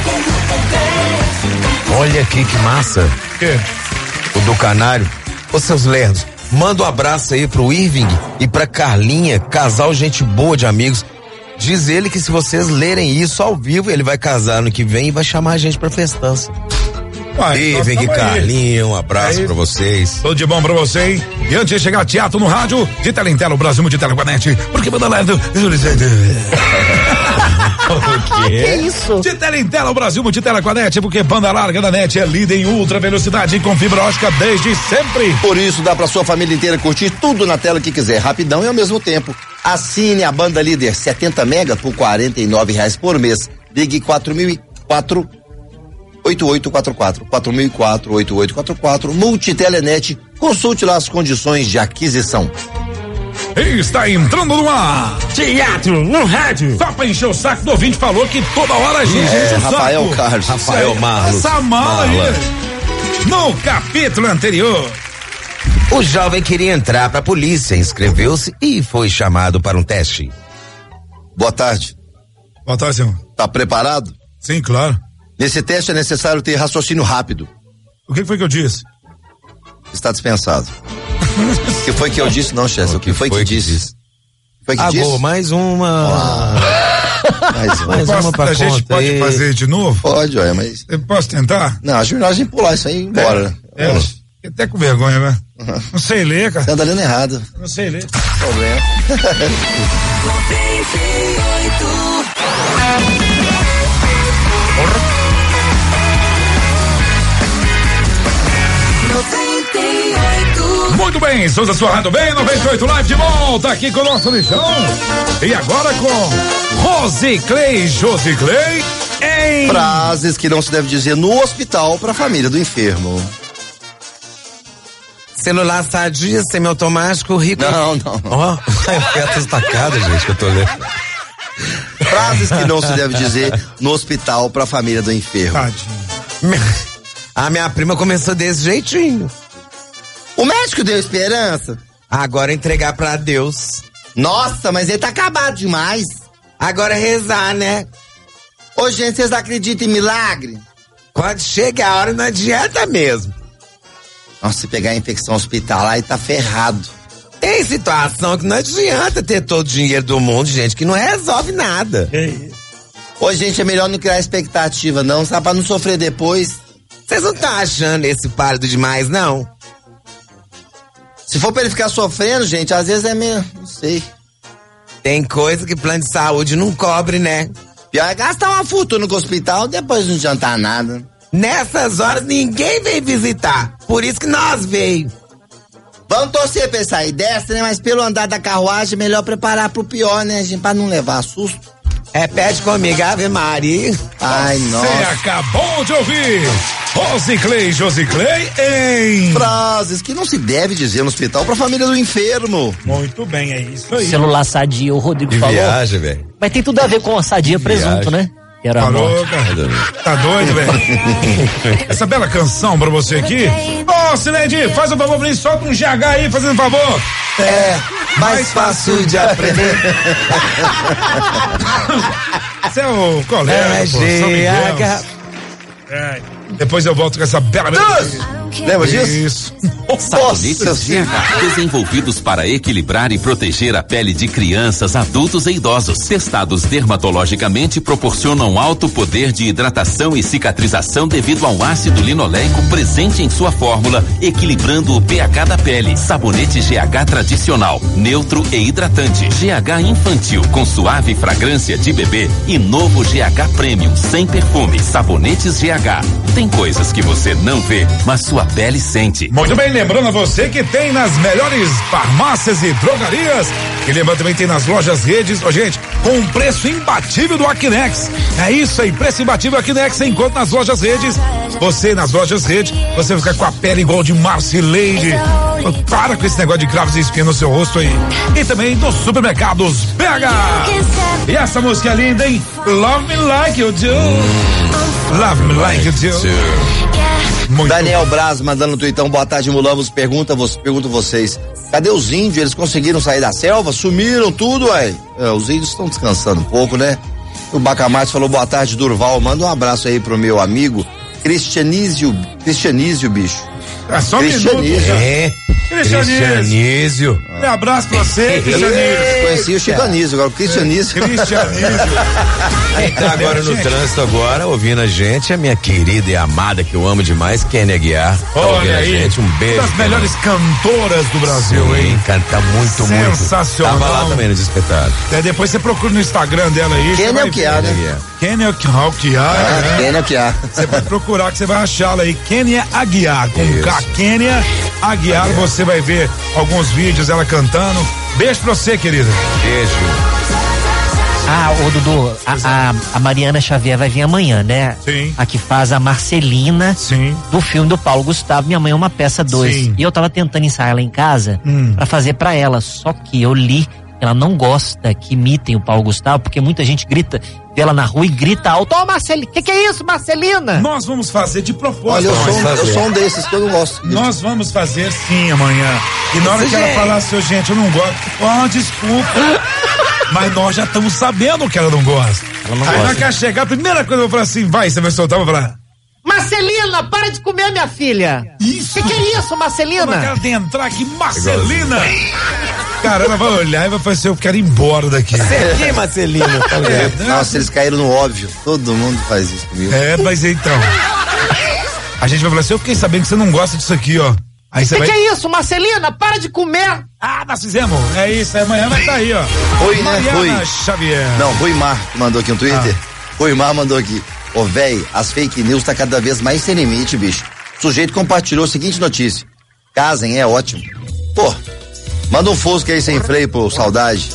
Olha aqui que massa. O quê? O do Canário. Ô, seus lerdos, manda um abraço aí pro Irving e pra Carlinha, casal gente boa de amigos. Diz ele que se vocês lerem isso ao vivo, ele vai casar no que vem e vai chamar a gente pra festança. Irving e Carlinha, um abraço é pra vocês. Tudo de bom pra você, hein? E antes de chegar teatro no rádio, de tela em tela, o Brasil Multitela com a net. Porque manda lá do... O quê? Que isso? De tela em tela, o Brasil Multitela com a net, porque banda larga da net é líder em ultra velocidade e com fibra ótica desde sempre. Por isso dá pra sua família inteira curtir tudo na tela que quiser, rapidão e ao mesmo tempo. Assine a banda líder setenta mega por quarenta e nove reais por mês. Ligue quatro mil e quatro oito oito quatro quatro, quatro mil e quatro, oito oito quatro quatro, Multitelenet, consulte lá as condições de aquisição. Está entrando no ar. Teatro no rádio. Só pra encher o saco do ouvinte, falou que toda hora a gente É, enche o Rafael saco. Carlos. Rafael Marlos. Essa mala aí. Marla. No capítulo anterior. O jovem queria entrar pra polícia, inscreveu-se e foi chamado para um teste. Boa tarde. Boa tarde, senhor. Tá preparado? Sim, claro. Nesse teste é necessário ter raciocínio rápido. O que foi que eu disse? Está dispensado. O que foi que eu disse? Não, Chester. O que foi que disse? Foi que Ah, disse? boa, mais uma. Mais uma. Mais Posso- uma pra a gente conta pode aí. fazer de novo? Pode, olha, mas... Eu posso tentar? Não, acho melhor a gente pular isso aí e ir embora. É, eu fiquei até com vergonha, né? Não sei ler, cara. Você anda lendo errado. Não sei ler. Problema. Muito bem, Souza sua rádio bem, noventa e oito Live de volta aqui com o nosso lixão. E agora com Rose Clay, Josi Clay em... Frases que não se deve dizer no hospital pra família do enfermo. Celular sadia, semiautomático, rico. Não, não. Ó, oh, é destacada, gente, que eu tô lendo. Frases que não se deve dizer no hospital pra família do enfermo. Tadinho. A minha prima começou desse jeitinho. O médico deu esperança? Agora entregar pra Deus. Nossa, mas ele tá acabado demais. Agora rezar, né? Ô, gente, vocês acreditam em milagre? Quando chega a hora, não adianta mesmo. Nossa, se pegar a infecção hospitalar, aí tá ferrado. Tem situação que não adianta ter todo o dinheiro do mundo, gente, que não resolve nada. Ô, gente, é melhor não criar expectativa, não, sabe? Pra não sofrer depois. Vocês não estão achando esse pálido demais, não? Se for pra ele ficar sofrendo, gente, às vezes é meio... não sei. Tem coisa que plano de saúde não cobre, né? Pior é gastar uma fortuna com o hospital, depois não adiantar nada. Nessas horas ninguém vem visitar. Por isso que nós veio. Vamos torcer pra ele sair dessa, né? Mas pelo andar da carruagem, é melhor preparar pro pior, né, gente? Pra não levar susto. É, pede comigo, Ave Maria. Ai, Você nossa. acabou de ouvir Rose Clay, Josi Clay em... Frases que não se deve dizer no hospital pra família do enfermo. Muito bem, é isso aí. Celular sadia, o Rodrigo Que falou. viagem, velho. Mas tem tudo a ver com a sadia presunto, né? Que era a Falou, morte. cara. Tá doido, velho? Essa bela canção pra você aqui. Ô, Cineide, faz um favor pra mim, solta um G H aí, fazendo um favor. É, mais fácil de aprender. Você é o colega, É, pô, São G Miguel. H. É, depois eu volto com essa bela melodia. Lembra disso? Isso. Sabonetes G H, desenvolvidos para equilibrar e proteger a pele de crianças, adultos e idosos. Testados dermatologicamente, proporcionam alto poder de hidratação e cicatrização devido ao ácido linoleico presente em sua fórmula, equilibrando o pH da pele. Sabonete G H tradicional, neutro e hidratante. G H infantil, com suave fragrância de bebê. E novo G H Premium, sem perfume. Sabonetes G H. Tem coisas que você não vê, mas sua pele sente. Muito bem, lembrando a você que tem nas melhores farmácias e drogarias. E lembrando também tem nas lojas redes, ó, gente, com um preço imbatível do Aquinex. É isso aí, preço imbatível Aquinex, você encontra nas lojas redes. Você nas lojas redes, você vai ficar com a pele igual de Marcileide. Para com esse negócio de cravos e espinhos no seu rosto aí. E também dos supermercados Pega. E essa música é linda, hein? Love Me Like You Do. Love me like you do. Muito Daniel bom. Braz mandando no Twitter, boa tarde, Mulamos, pergunta, pergunto vocês, cadê os índios? Eles conseguiram sair da selva? Sumiram tudo, ué? É, os índios estão descansando um pouco, né? O Bacamarte falou, boa tarde, Durval, manda um abraço aí pro meu amigo Cristianísio, Cristianísio, bicho. É só um Cristianísio. É. Cristianísio. Um abraço pra você, Cristianísio. Conheci o Chicanísio, agora o Cristianísio. Cristianísio. Quem tá agora no trânsito agora, ouvindo a gente, a minha querida e amada, que eu amo demais, Kênia Aguiar. Tá ouvindo a gente, um beijo. Uma das melhores cantoras do Brasil, Sim, hein? canta muito, muito. Sensacional. Tava lá também no espetáculo. É, depois você procura no Instagram dela aí. Kênia Aguiar, né? Kênia Aguiar. Kênia Aguiar. Você vai procurar que você vai achá-la aí. Kênia Aguiar, com K. Kênia Aguiar, você vai ver alguns vídeos ela cantando. Beijo pra você, querida. Beijo. Ah, ô Dudu, a, a, a Mariana Xavier vai vir amanhã, né? Sim. A que faz a Marcelina. Sim. Do filme do Paulo Gustavo, Minha Mãe é uma Peça dois. Sim. E eu tava tentando ensaiar lá em casa hum. pra fazer pra ela, só que eu li, ela não gosta que imitem o Paulo Gustavo, porque muita gente grita, vê ela na rua e grita alto, ô oh, Marcelina, que que é isso, Marcelina? Nós vamos fazer de propósito. Olha, eu sou, um, eu sou um desses que eu não gosto. Nós vamos fazer sim amanhã. E na hora que ela falar assim, gente, eu não gosto, ó, oh, desculpa. Mas nós já estamos sabendo que ela não gosta. Ela não Aí gosta. ela quer chegar, a primeira coisa eu vou falar assim, vai, você vai soltar, eu vou falar. Marcelina, para de comer, minha filha. Isso. Que que é isso, Marcelina? Como é que ela tem que entrar aqui, Marcelina? Cara, ela vai olhar e vai falar assim, eu quero ir embora daqui. Que Marcelina? É, nossa, eles caíram no óbvio. Todo mundo faz isso comigo. É, mas então. A gente vai falar assim, eu fiquei sabendo que você não gosta disso aqui, ó. Aí você que vai... que é isso, Marcelina? Para de comer. Ah, nós fizemos. É isso, amanhã vai estar aí, ó. Oi, né? Mariana Oi. Xavier. Não, Rui Mar mandou aqui no Twitter. Ah. Rui Mar mandou aqui. Ô, véi, as fake news tá cada vez mais sem limite, bicho. O sujeito compartilhou a seguinte notícia. Casem, é ótimo. Pô, manda um Fusca aí sem freio pro Saudade.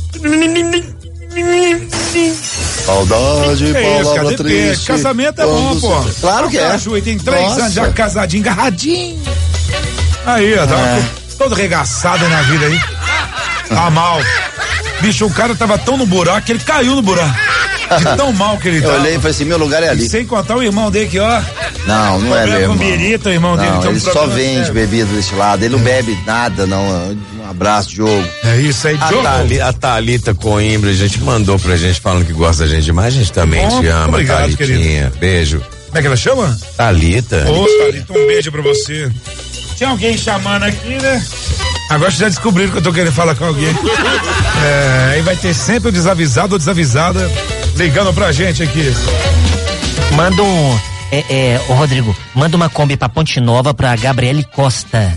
Saudade, é palavra isso, triste. Casamento é bom, pô. Claro que é. Ju, tem três Nossa. anos já casadinho, agarradinho. Aí, ó, tava É. todo regaçado aí na vida aí. Tá mal. Bicho, o cara tava tão no buraco que ele caiu no buraco. De tão mal que ele Eu tava. olhei e falei assim, meu lugar é ali. E sem contar o irmão dele que, ó. Não, não é problema meu com irmão. birita, o irmão não, dele tem um ele só problema vende sério. bebida desse lado. Ele não bebe nada, não. Um abraço, Diogo. É isso aí, A, Diogo. Thali, a Thalita Coimbra, a gente mandou pra gente falando que gosta da gente demais, a gente também Bom, te ama, obrigado, Thalitinha. Beijo. Como é que ela chama? Thalita. Ô, Thalita, um beijo pra você. Tinha alguém chamando aqui, né? Agora já descobriram que eu tô querendo falar com alguém. É, aí vai ter sempre o desavisado ou desavisada ligando pra gente aqui. Manda um, é, é, ô Rodrigo, manda uma Kombi pra Ponte Nova pra Gabriele Costa.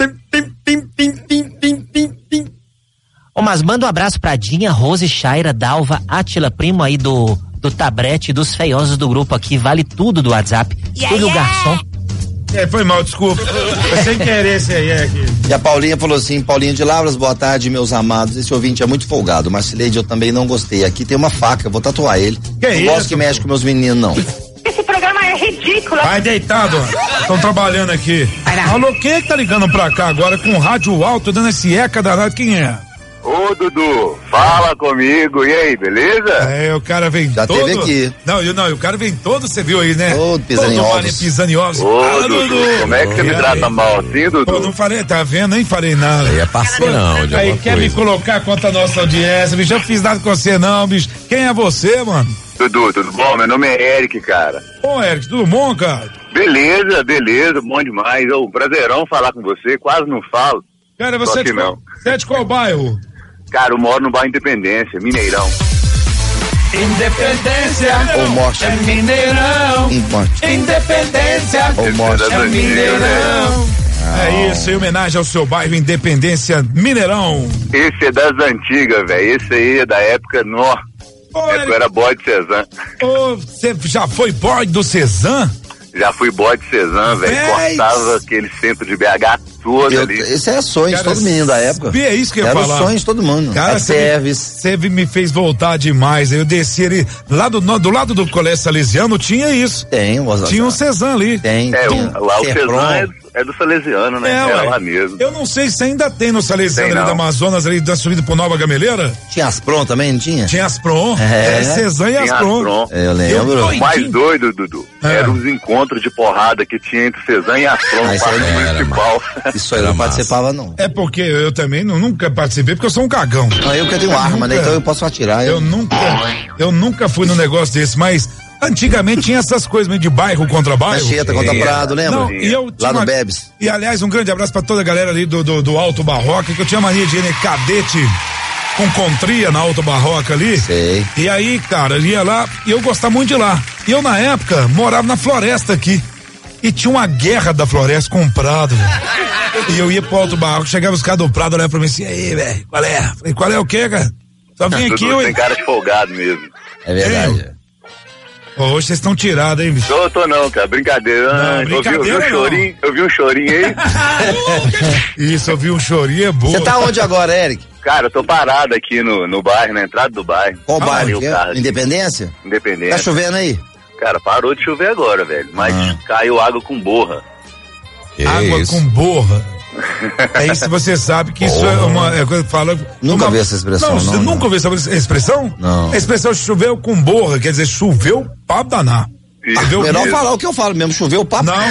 Ô, mas manda um abraço pra Dinha, Rose, Shaira, Dalva, Átila, primo aí do, do Tabrete e dos feiosos do grupo aqui, vale tudo do WhatsApp. Yeah, Tudo yeah. garçom. É, foi mal, desculpa. Foi sem querer esse aí, é aqui. E a Paulinha falou assim, Paulinha de Lavras, boa tarde, meus amados. Esse ouvinte é muito folgado, Marcileide, eu também não gostei. Aqui tem uma faca, eu vou tatuar ele. Que não isso? gosto que mexe com meus meninos, não. Esse programa é ridículo. Vai deitado, estão trabalhando aqui. Alô, quem é que tá ligando pra cá agora com o rádio alto, dando esse eca danado? Quem é? Ô, Dudu, fala comigo, e aí, beleza? É, o cara vem Já todo... teve aqui. Não, eu, não, o cara vem todo, você viu aí, né? Todo pisando em Todo ovos. vale pisando em ovos. Ô, Fala, Dudu, como é que você me E trata aí? mal assim, Dudu? Pô, não falei, tá vendo? Nem falei nada. Aí é parceirão de Aí, alguma quer me coisa. colocar contra a nossa audiência, bicho? Eu fiz nada com você, não, bicho. Quem é você, mano? Dudu, tudo bom? Meu nome é Eric, cara. Ô, Eric, tudo bom, cara? Beleza, beleza, bom demais. Ô, prazerão falar com você, quase não falo. Cara, Só você é que de, qual, não. você é de qual bairro? Cara, eu moro no bairro Independência, Mineirão. Independência Ou morte. é Mineirão. Em morte. Independência Ou morte. É Mineirão. É isso, em homenagem ao seu bairro Independência Mineirão. Esse é das antigas, velho. Esse aí é da época, nó. Ô, Eu Eric, era boy de Cezanne. ô, você já foi boy do Cezanne? Já fui boy de Cezanne, velho. Véi. Cortava aquele centro de B H todo Eu, ali. esse é sonho de Cara, todo menino da época. É isso que eu ia Era falar. o sonho de todo mundo. Cara, é você service. me, me fez voltar demais. Eu desci ali, lá do, no- do lado do Colégio Salesiano, tinha isso. Tem, o Tinha um Cezanne ali. Tem, É, tem. o- lá o Serpron. Cezanne é do Salesiano, né? É, Era ué. lá mesmo. Eu não sei se ainda tem no Salesiano Tem, ali não. do Amazonas, ali da subida pro Nova Gameleira. Tinha Aspron também, não tinha? Tinha Aspron. É. É, Cezan e Tinha Aspron. Aspron. É, eu lembro. Eu- O mais doido, Dudu, É. eram os encontros de porrada que tinha entre Cezan e Aspron Ah, no isso aí Parque não era, Municipal. Isso aí eu não participava, não. É porque eu também não, nunca participei, porque eu sou um cagão. Não, eu que tenho arma, nunca- né? Então eu posso atirar. Eu nunca, eu nunca fui num negócio desse, mas antigamente tinha essas coisas meio de bairro contra bairro. Mancheta contra Prado, lembra? Não, e eu tinha Lá no uma- Bebes. E aliás, um grande abraço pra toda a galera ali do, do, do Alto Barroca, que eu tinha mania de ir em cadete com contria na Alto Barroca ali. Sei. E aí, cara, eu ia lá e eu gostava muito de lá. E eu, na época, morava na floresta aqui. E tinha uma guerra da floresta com o Prado, velho. E eu ia pro Alto Barroca, chegava os caras do Prado, olhava pra mim assim, aí, velho, qual é? Falei, qual é o quê, cara? Só vim aqui, Dudu, ué. tem cara de folgado mesmo. É verdade. Ô, hoje vocês estão tirados, hein, bicho? Tô, tô não, cara, brincadeira. Não, Ah, eu vi, eu vi brincadeira um não. chorinho, eu vi um chorinho aí. Isso, eu vi um chorinho, é boa. Você tá onde agora, Eric? Cara, eu tô parado aqui no, no bairro, na entrada do bairro. Qual Parei bairro? o que é? carro aqui. Independência? Independência. Tá chovendo aí? Cara, parou de chover agora, velho. Mas Ah. caiu água com borra. Que Água isso? com borra. É isso, você sabe que isso é uma é coisa que fala. Nunca uma, vi essa expressão, Não, não, você não. nunca ouviu essa expressão? Não. A expressão choveu com borra, quer dizer, choveu pra danar. Choveu Melhor mesmo. falar o que eu falo mesmo, choveu o papo. Não.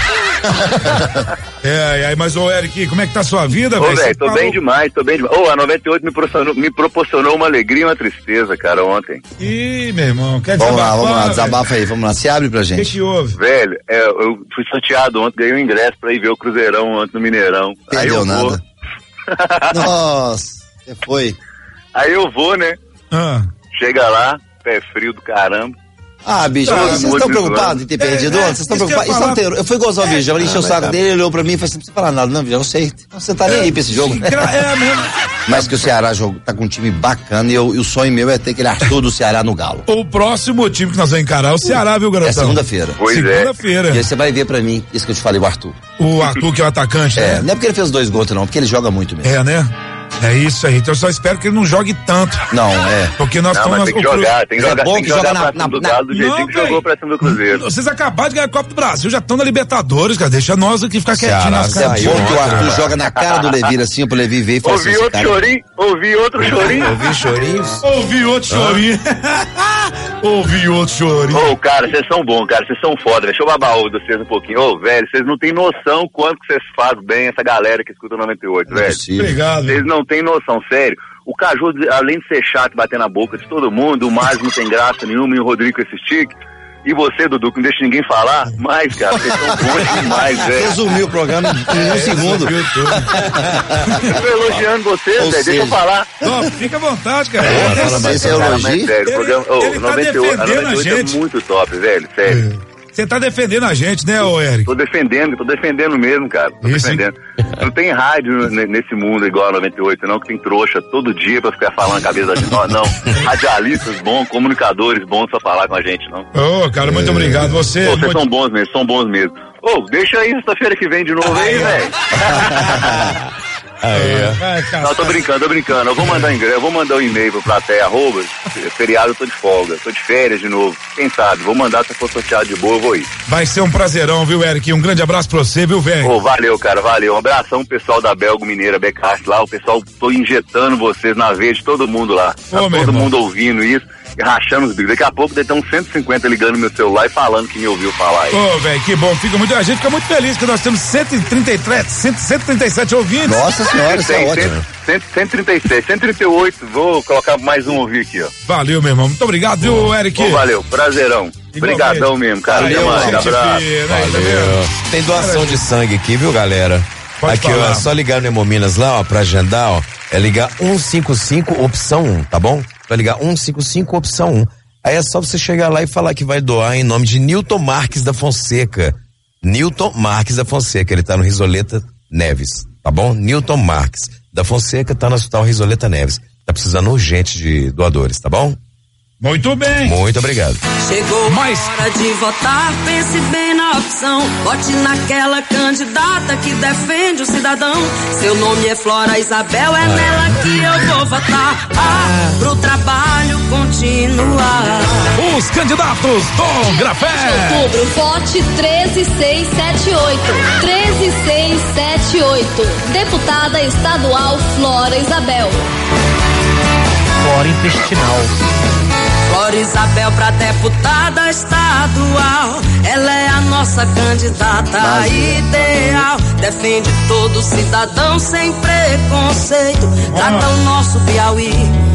É, aí, mas ô Eric, como é que tá a sua vida, Ô, velho? Você velho, tô falou- bem demais, tô bem demais. Ô, a noventa e oito me proporcionou, me proporcionou uma alegria e uma tristeza, cara, ontem. Ih, meu irmão, quer Vamos lá, desabafar, vamos lá, velho? desabafa aí, vamos lá, se abre pra O que gente. que houve? Velho, é, eu fui sorteado ontem, ganhei um ingresso pra ir ver o Cruzeirão ontem no Mineirão. Aí Perdeu eu vou. nada. Nossa, você foi. Aí eu vou, né? Ah. Chega lá, pé frio do caramba. Ah, bicho, Todo vocês mundo estão zoando. preocupados em ter É, perdido é, ontem? Vocês estão isso que eu ia preocupados? Isso não falar. tem- Eu fui igual o Virgão, ele encheu o Ah, saco mas dele, ele olhou pra mim e falou assim: não precisa falar nada, não, Virgão, eu sei. Você tá nem aí pra esse jogo. É mesmo. Mas que o Ceará jogo, tá com um time bacana e, eu- e o sonho meu é ter aquele Arthur do Ceará no Galo. O próximo time que nós vamos encarar é o Ceará, viu, garotão? É segunda-feira. Pois é. Segunda-feira. E aí você vai ver pra mim, isso que eu te falei, o Arthur. O Arthur, que é o atacante, É, né? não é porque ele fez dois gols, não, porque ele joga muito mesmo. É, né? É isso aí. Então eu só espero que ele não jogue tanto. Não, é. Porque nós Não, estamos. mas tem que o Cru- jogar, tem que É jogar, bom tem que que jogar joga na- pra cima na- do na- Galo do jeitinho Não, que jogou velho. pra cima do Cruzeiro. Vocês acabaram de ganhar a Copa do Brasil, já estão na Libertadores, cara. Deixa nós aqui ficar quietinho Ceará nas É saiu bom que o ontem, Arthur né? joga na cara do Levir assim, pro Levir ver e falar assim: Ouvi esse outro cara- chorinho, ouvi outro chorinho. Ouvi chorinhos? Ouvi outro chorinho. Ouvi outro chorinho. Ô, cara, vocês são bons, cara, vocês são foda, velho. Deixa eu babar o ovo de vocês um pouquinho. Ô, velho, vocês não têm noção quanto que vocês fazem bem essa galera que escuta noventa e oito, Não é velho. possível. Obrigado. Vocês não têm noção, sério. O Caju, além de ser chato e bater na boca de todo mundo, o Márcio não tem graça nenhuma e o Rodrigo com esse stick. E você, Dudu, que não deixa ninguém falar, mas, cara, vocês são bons demais, velho. Resumiu o programa em um segundo. Viu tudo. Eu tô elogiando vocês, Ou velho, deixa eu seja- falar. Não, fica à vontade, cara. É, fala, mas isso é Cara, elogio? mas sério, o programa, Ele- ô, ele tá noventa e oito, a defendendo a noventa e oito gente. é muito top, velho, sério. Você tá defendendo a gente, né, ô Eric? Tô defendendo, tô defendendo mesmo, cara. Tô Isso, defendendo. Não tem rádio n- nesse mundo igual a noventa e oito, não, que tem trouxa todo dia pra ficar falando a cabeça da gente. Não, não. Radialistas bons, comunicadores bons pra falar com a gente, não. Ô, cara, muito obrigado. Você. Pô, vocês muito- são bons mesmo, são bons mesmo. Ô, deixa aí sexta-feira que vem de novo aí, velho. Vai, cara. Não, tô brincando, tô brincando. Eu vou mandar ingresso, eu vou mandar um e-mail pro plateia, arroba, feriado eu tô de folga, tô de férias de novo. Quem sabe, vou mandar, se for sorteado de boa, eu vou ir. Vai ser um prazerão, viu, Eric? Um grande abraço pra você, viu, velho? Ô, valeu, cara, valeu. Um abração pro pessoal da Belgo Mineira, Becast lá, o pessoal, tô injetando vocês na veia de todo mundo lá. Tá Ô, meu todo irmão. mundo ouvindo isso e rachando os bicos. Daqui a pouco deve ter uns cento e cinquenta ligando no meu celular e falando que me ouviu falar aí. Ô, velho, que bom. Fica muito, a gente fica muito feliz que nós temos cento e trinta e três, cento e trinta e sete ouvintes. Nossa senhora, isso é Tem ótimo. cem, cento e trinta e seis, cento e trinta e oito, vou colocar mais um ouvir aqui, ó. Valeu, meu irmão. Muito obrigado, viu, Eric? Ô, valeu, prazerão. Obrigadão mesmo, cara. Valeu, Até mais, gente abraço. fina, aí, tá Valeu. vendo? Tem doação de sangue aqui, viu, galera? Pode aqui, falar. ó, é só ligar no Hemominas lá, ó, pra agendar, ó. É ligar cento e cinquenta e cinco, opção um, tá bom? Vai ligar cento e cinquenta e cinco, opção um. Aí é só você chegar lá e falar que vai doar em nome de Newton Marques da Fonseca. Newton Marques da Fonseca, ele tá no Risoleta Neves, tá bom? Newton Marques da Fonseca tá no Hospital Risoleta Neves. Tá precisando urgente de doadores, tá bom? Muito bem. Muito obrigado. Chegou Mas- a hora de votar, pense bem na opção. Vote naquela candidata que defende o cidadão. Seu nome é Flora Isabel, é nela que eu vou votar. Ah, pro trabalho continuar. Os candidatos do Grafé. Outubro, vote treze seis sete oito. treze vinte e oito, deputada estadual Flora Isabel. Flora intestinal. Flora Isabel pra deputada estadual, ela é a nossa candidata Mas... ideal, defende todo cidadão sem preconceito, trata o nosso Piauí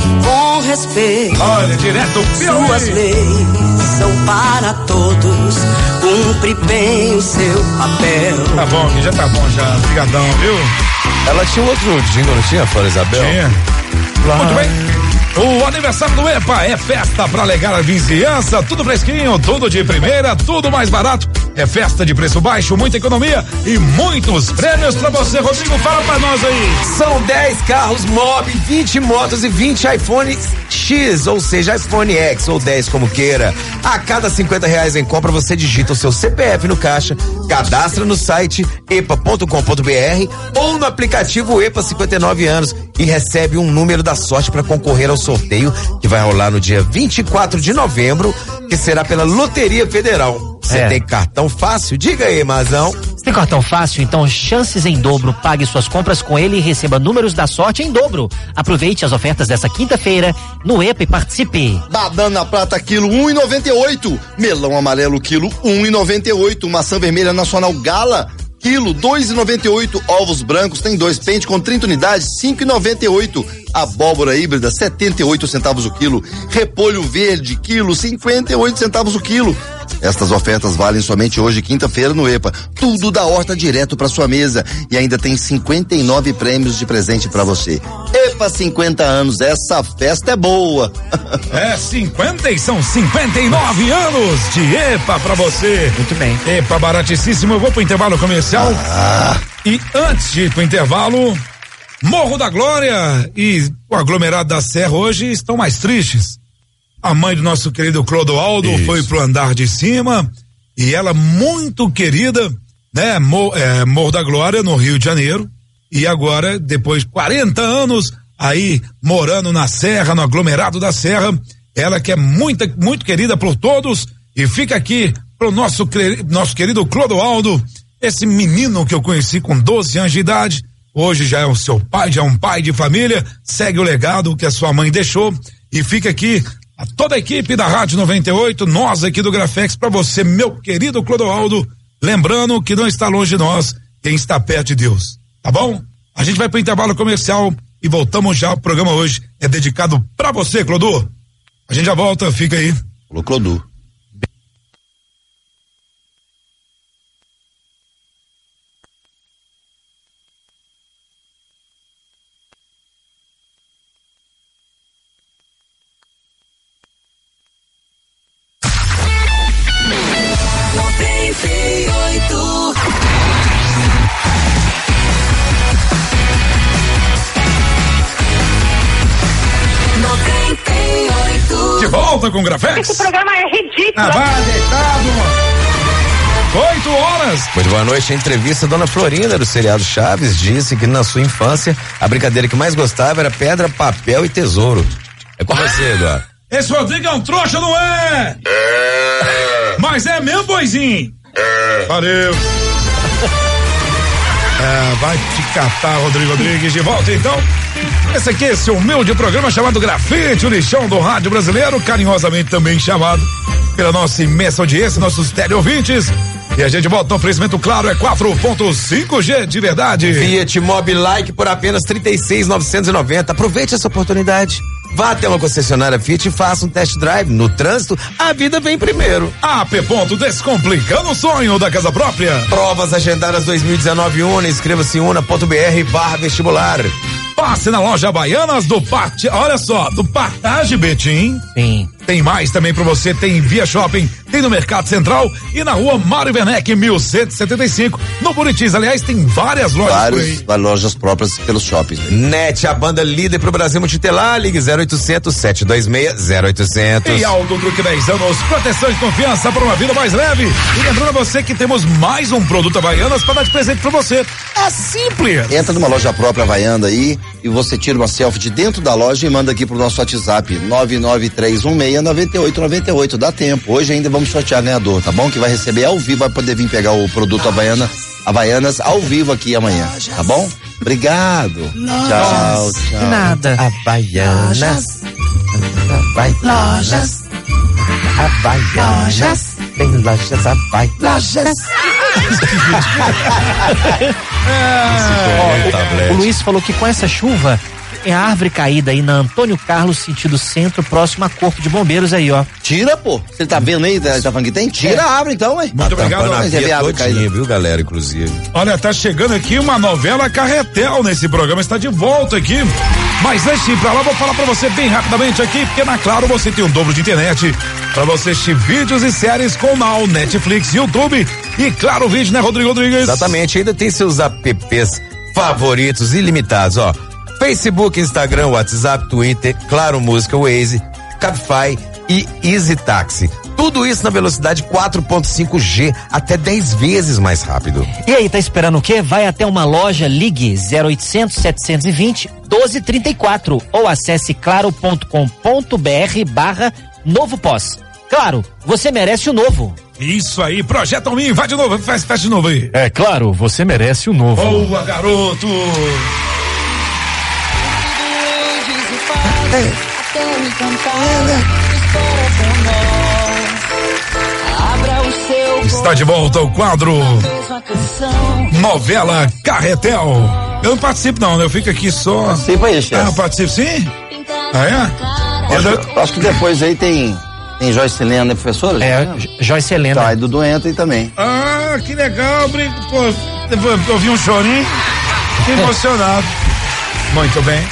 com respeito. Olha, direto do Piauí. Suas leis são para todos, cumpre bem o seu papel. Tá bom, aqui já tá bom já, brigadão, viu? Ela tinha um outro jingle, não tinha, Flora Isabel? Tinha. Muito bem. O aniversário do EPA é festa pra alegar a vizinhança, tudo fresquinho, tudo de primeira, tudo mais barato. É festa de preço baixo, muita economia e muitos prêmios pra você. Rodrigo, fala pra nós aí. São dez carros Mob, vinte motos e vinte iPhone X, ou seja, iPhone X ou dez como queira. A cada cinquenta reais em compra você digita o seu C P F no caixa, cadastra no site epa ponto com ponto br ou no aplicativo EPA cinquenta e nove anos e recebe um número da sorte para concorrer ao sorteio que vai rolar no dia vinte e quatro de novembro, que será pela Loteria Federal. Você É. tem cartão fácil? Diga aí, Mazão. Você tem cartão fácil? Então chances em dobro. Pague suas compras com ele e receba números da sorte em dobro. Aproveite as ofertas dessa quinta-feira no EPA e participe. Banana prata quilo um e noventa e oito, melão amarelo quilo um e noventa e oito, maçã vermelha nacional Gala quilo dois e noventa e oito, ovos brancos tem dois, pente com trinta unidades cinco e noventa e oito, abóbora híbrida setenta e oito centavos o quilo, repolho verde quilo cinquenta e oito centavos o quilo. Estas ofertas valem somente hoje, quinta-feira, no EPA. Tudo da horta direto para sua mesa e ainda tem cinquenta e nove prêmios de presente para você. EPA cinquenta anos, essa festa é boa. É cinquenta e são cinquenta e nove anos de EPA pra você. Muito bem. EPA baratíssimo. Eu vou pro intervalo comercial. Ah. E antes de ir pro intervalo, Morro da Glória e o aglomerado da Serra hoje estão mais tristes. A mãe do nosso querido Clodoaldo Isso. foi pro andar de cima e ela muito querida, né? Mo, é, Morro da Glória, no Rio de Janeiro. E agora, depois de quarenta anos, aí morando na Serra, no aglomerado da Serra, ela que é muito, muito querida por todos e fica aqui pro nosso, nosso querido Clodoaldo, esse menino que eu conheci com doze anos de idade, hoje já é o seu pai, já é um pai de família, segue o legado que a sua mãe deixou e fica aqui a toda a equipe da Rádio noventa e oito, nós aqui do Grafex, para você, meu querido Clodoaldo, lembrando que não está longe de nós quem está perto de Deus, tá bom? A gente vai pro intervalo comercial e voltamos já. O programa hoje é dedicado para você, Clodô. A gente já volta, fica aí. Alô, Clodô. De volta com o Grafex. Esse programa é ridículo. Ah, vai deitado. Oito horas. Muito boa noite. A entrevista, Dona Florinda, do seriado Chaves, disse que na sua infância a brincadeira que mais gostava era pedra, papel e tesouro. É com você, Eduardo. Esse Rodrigo é um trouxa, não é? É. Mas é mesmo, boizinho? É. Valeu. É, vai te catar, Rodrigo Rodrigues. De volta, então. Esse aqui é esse humilde programa chamado Grafite, o lixão do rádio brasileiro, carinhosamente também chamado pela nossa imensa audiência, nossos teleouvintes. E a gente volta no oferecimento, claro, é quatro ponto cinco G de verdade. Fiat Mobi Like por apenas trinta e seis mil novecentos e noventa. Aproveite essa oportunidade. Vá até uma concessionária Fiat e faça um test drive. No trânsito, a vida vem primeiro. A P Ponto, descomplicando o sonho da casa própria. Provas agendadas dois mil e dezenove Una. Inscreva-se em una ponto br barra vestibular. Passe na loja Havaianas do Pati, olha só, do Partage Betim. Sim. Tem mais também pra você, tem em Via Shopping, tem no Mercado Central e na rua Mário Werneck, mil cento e setenta e cinco, no Buritis. Aliás, tem várias lojas Vários, por aí. Lojas próprias pelos shoppings. Net, a banda líder pro Brasil multitelar, ligue zero oitocentos, sete dois seis, zero oitocentos. E Aldo Truque dez anos, proteção e confiança para uma vida mais leve. E lembrando a você que temos mais um produto Havaianas para dar de presente pra você. É simples. Entra numa loja própria Havaiana aí e você tira uma selfie de dentro da loja e manda aqui pro nosso WhatsApp nove nove três um seis nove oito nove oito. Dá tempo. Hoje ainda vamos vamos sortear ganhador, tá bom? Que vai receber ao vivo, vai poder vir pegar o produto Havaiana, Havaianas ao vivo aqui amanhã, tá bom? Obrigado. Tchau, tchau. De nada. Havaianas. Lojas. Havaianas. Tem lojas Havaianas. Lojas. é, o, o Luiz falou que com essa chuva tem a árvore caída aí na Antônio Carlos, sentido centro, próximo a Corpo de Bombeiros aí, ó. Tira, pô. Você tá vendo aí, tá falando que tem? Tira É. a árvore então, ué. Muito Tá obrigado. tampando a Mas é via viável todinha, cair. viu, galera, inclusive. Olha, tá chegando aqui uma novela Carretel nesse programa, está de volta aqui. Mas antes de ir pra lá, vou falar pra você bem rapidamente aqui, porque na Claro você tem um dobro de internet pra você assistir vídeos e séries com Now, Netflix, YouTube e Claro Vídeo, né, Rodrigo Rodrigues? Exatamente, ainda tem seus apps favoritos ilimitados, ó. Facebook, Instagram, WhatsApp, Twitter, Claro Música, Waze, Cabify e Easy Taxi. Tudo isso na velocidade quatro ponto cinco G, até dez vezes mais rápido. E aí, tá esperando o quê? Vai até uma loja, ligue zero oitocentos, setecentos e vinte, doze trinta e quatro ou acesse claro ponto com ponto br barra novo pós. Claro, você merece o novo. Isso aí, projeta um mim, vai de novo, faz festa de novo aí. É claro, você merece o novo. Boa, garoto. Até me cantar, espera por nós. Abra o seu Está de volta o quadro mesma canção. Novela Carretel. Eu não participo não, né? Eu fico aqui só. Participa aí, chefe. Ah, eu participo sim? Ah, é? Acho, que- acho que depois aí tem, tem Joyce Helena, né, professora? É, Joyce Helena. Tá, e Dudu entra aí também. Ah, que legal, brin- pô, eu ouvi um chorinho, fiquei emocionado. Muito bem.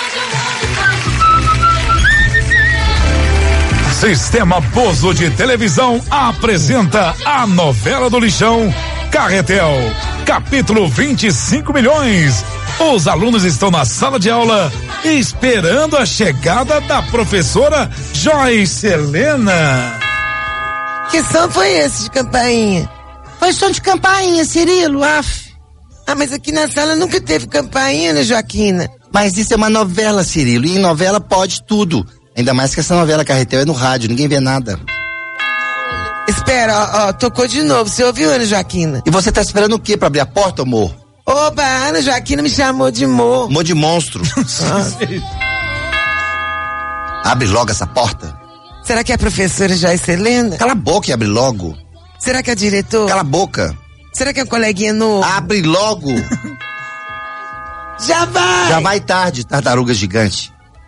Sistema Bozo de Televisão apresenta a novela do lixão Carretel, capítulo vinte e cinco milhões. Os alunos estão na sala de aula esperando a chegada da professora Joyce Helena. Que som foi esse de campainha? Foi som de campainha, Cirilo, af. Ah, mas aqui na sala nunca teve campainha, né, Joaquina? Mas isso é uma novela, Cirilo, e em novela pode tudo. Ainda mais que essa novela Carretel é no rádio, ninguém vê nada. Espera, ó, ó, tocou de novo. Você ouviu, Ana Joaquina? E você tá esperando o quê pra abrir a porta, amor? Oba, a Ana Joaquina me chamou de mo. Amor de monstro. Abre logo essa porta. Será que é a professora Joyce Helena? Cala a boca e abre logo. Será que é a diretora? Cala a boca. Será que é um coleguinha novo? Abre logo. Já vai! Já vai tarde, tartaruga gigante.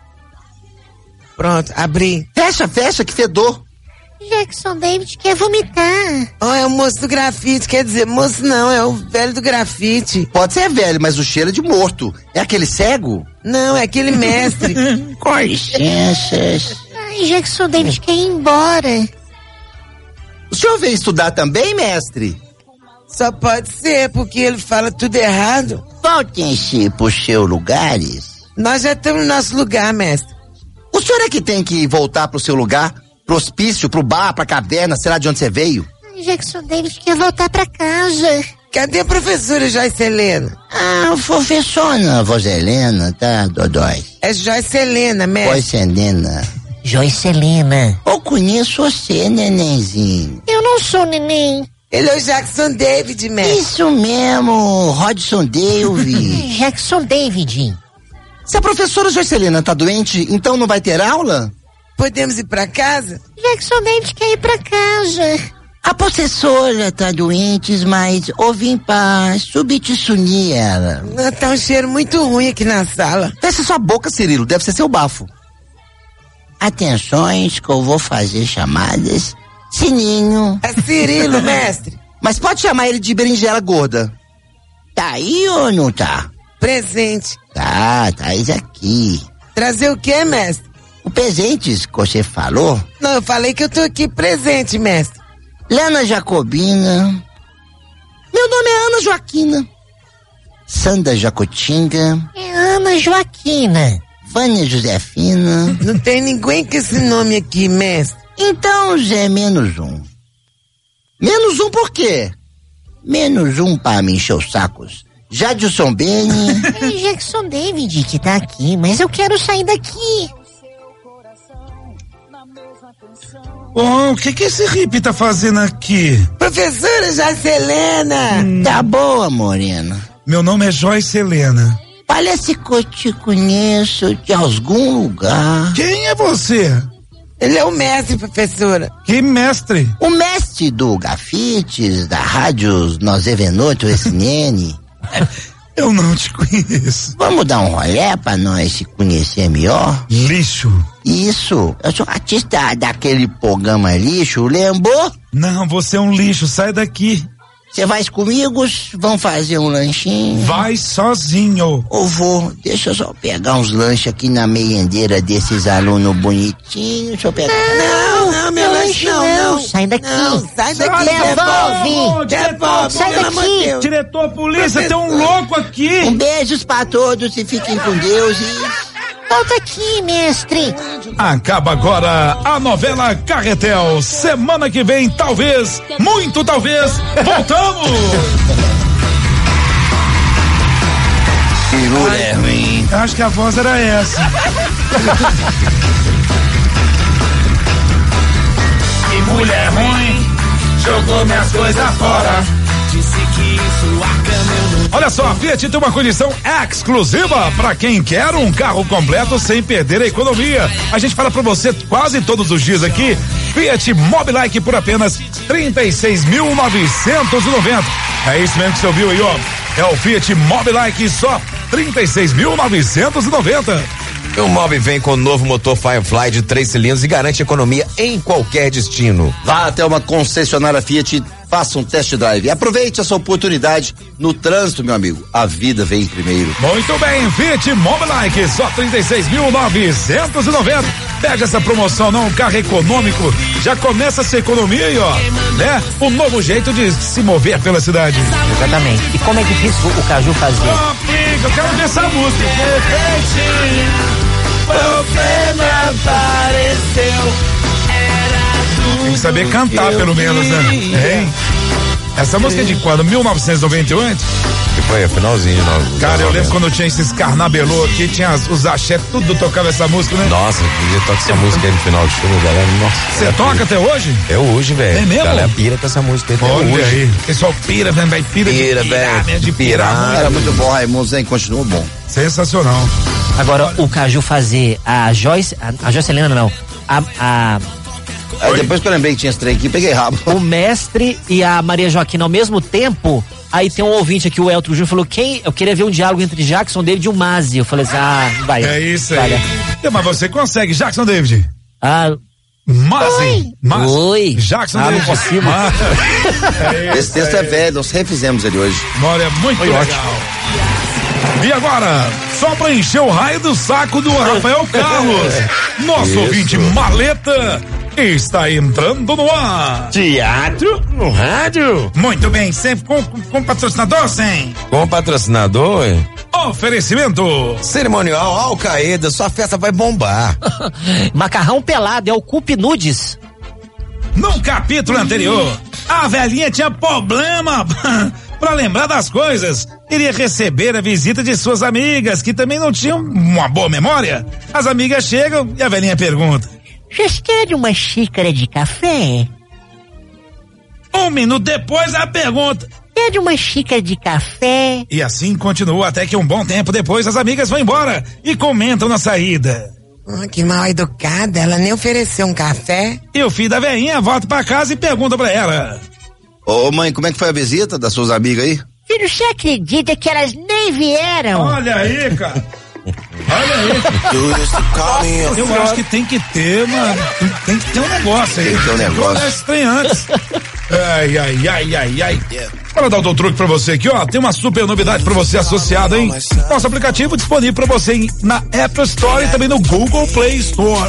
Pronto, abri. Fecha, fecha, que fedor. Jackson David quer vomitar. Ó, oh, é o moço do grafite, quer dizer, moço não, é o velho do grafite. Pode ser velho, mas o cheiro é de morto. É aquele cego? Não, é aquele mestre. Com licença. Ai, Jackson David quer ir embora. O senhor veio estudar também, mestre? Só pode ser, porque ele fala tudo errado. Voltem-se pros seus lugares. Nós já estamos no nosso lugar, mestre. O senhor é que tem que voltar pro seu lugar? Pro hospício, pro bar, pra caverna, será de onde você veio? Ai, Jackson David quer voltar pra casa. Cadê a professora Joyce Helena? Ah, o professora voz Helena, tá, Dodói? É Joyce Helena, mestre. Joyce Helena. Joyce Helena. Eu conheço você, nenenzinho. Eu não sou neném. Ele é o Jackson David, mestre. Isso mesmo, Rodson David. Jackson David. Se a professora Joyce Helena tá doente, então não vai ter aula? Podemos ir pra casa? Jackson David quer ir pra casa. A professora tá doente, mas eu vim pra substituir ela. Ah, tá um cheiro muito ruim aqui na sala. Fecha sua boca, Cirilo, deve ser seu bafo. Atenções que eu vou fazer chamadas. Sininho. É Cirilo, mestre. Mas pode chamar ele de berinjela gorda. Tá aí ou não tá? Presente. Tá, tá isso aqui. Trazer o quê, mestre? O presentes que você falou? Não, eu falei que eu tô aqui presente, mestre. Lena Jacobina. Meu nome é Ana Joaquina. Sandra Jacotinga. É Ana Joaquina. Vânia Josefina. Não tem ninguém com esse nome aqui, mestre. Então, Zé menos um. Menos um por quê? Menos um pra me encher os sacos. Jadson Beni. É Jackson David que tá aqui, mas eu quero sair daqui. Oh, o que que esse hippie tá fazendo aqui? Professora Joycelena. Hum. Tá boa, Morena. Meu nome é Joyce Helena. Parece que eu te conheço de algum lugar. Quem é você? Ele é o mestre, professora. Que mestre? O mestre do Gafites, da Rádio Nós Evenoto S N N. Eu não te conheço. Vamos dar um rolê pra nós se conhecer melhor? Lixo. Isso. Eu sou artista daquele programa Lixo, lembrou? Não, você é um lixo, sai daqui. Você vai comigo? Vamos fazer um lanchinho? Vai sozinho. Eu vou. Deixa eu só pegar uns lanches aqui na merendeira desses alunos bonitinhos. Deixa eu pegar. Não, não, meu lanche não, não. Sai daqui. Não, sai daqui. Devolve. Devolve. Sai daqui. Diretor, polícia, tem um louco aqui. Um beijo pra todos e fiquem com Deus e... Volta aqui, mestre. Acaba agora a novela Carretel. Semana que vem, talvez, muito talvez, voltamos. Que mulher ruim. Acho que a voz era essa. Que mulher ruim, jogou minhas coisas fora. Disse que sua cama eu não... Olha só, a Fiat tem uma condição exclusiva para quem quer um carro completo sem perder a economia. A gente fala para você quase todos os dias aqui, Fiat Mobilike por apenas trinta e seis mil novecentos e noventa. É isso mesmo que você ouviu aí, ó. É o Fiat Mobilike só trinta e seis mil novecentos e noventa. E o Mobi vem com o novo motor Firefly de três cilindros e garante economia em qualquer destino. Vá até uma concessionária Fiat, faça um test drive. Aproveite essa oportunidade no trânsito, meu amigo. A vida vem primeiro. Muito bem, Fiat Mobilike, só trinta e seis mil novecentos e noventa. Pega essa promoção, não, um carro econômico. Já começa essa economia aí, ó. Né? Um novo jeito de se mover pela cidade. Exatamente. E como é difícil o Caju fazer? Oh, amiga, eu quero ver essa música. Você me apareceu. Tem que saber cantar, pelo menos, né? Hein? Essa música é de quando? mil novecentos e noventa e oito? Que foi a finalzinho, não. Cara, eu lembro quando tinha esses carnabelô aqui, tinha as, os axé, tudo tocava essa música, né? Nossa, eu podia tocar essa música aí no final do show, galera. Nossa. Você toca até hoje? É hoje, velho. É mesmo? Galera pira com essa música até Olha hoje. aí. Pessoal pira, velho, vai pira, pira, de pirar, velho. De pirar. Era muito bom, Raimundos, hein? Continua bom. Sensacional. Agora, o Caju fazer a Joyce, a, a Joyce Helena não, a, a Aí depois que eu lembrei que tinha esse trem aqui, peguei rabo. o mestre e a Maria Joaquina ao mesmo tempo. Aí tem um ouvinte aqui, o Elton Júnior, falou: quem? Eu queria ver um diálogo entre Jackson David e o Mazzi. Eu falei assim: ah, vai. É isso aí. Vai. É, mas você consegue, Jackson David. Ah. Mazzi. Mazzi. Oi. Jackson ah, David. Não consigo. É Esse texto é velho, nós refizemos ele hoje. Olha, muito Foi legal. ótimo. E agora, só pra encher o raio do saco do Rafael Carlos, nosso Isso. ouvinte maleta está entrando no ar. Teatro no rádio. Muito bem, sempre com, com, com patrocinador, sim. Com patrocinador, hein? Oferecimento. Cerimonial Al-Qaeda, sua festa vai bombar. Macarrão pelado, é o Cup Nudes. Num capítulo anterior, a velhinha tinha problema pra lembrar das coisas. Iria receber a visita de suas amigas, que também não tinham uma boa memória. As amigas chegam e a velhinha pergunta: Vocês querem uma xícara de café? Um minuto depois, ela pergunta: Querem uma xícara de café? E assim continua até que um bom tempo depois as amigas vão embora e comentam na saída. Oh, que mal educada, ela nem ofereceu um café. E o filho da velhinha volta pra casa e pergunta pra ela: Ô mãe, como é que foi a visita das suas amigas aí? Filho, você acredita que elas nem vieram? Olha aí, cara. Olha aí. Eu acho que tem que ter, mano. Tem que ter um negócio aí. Tem que ter um negócio. Esse trem antes. Ai, ai, ai, ai, ai. Para dar o truque pra você aqui, ó. Tem uma super novidade pra você associada, hein? Nosso aplicativo disponível pra você na App Store e também no Google Play Store.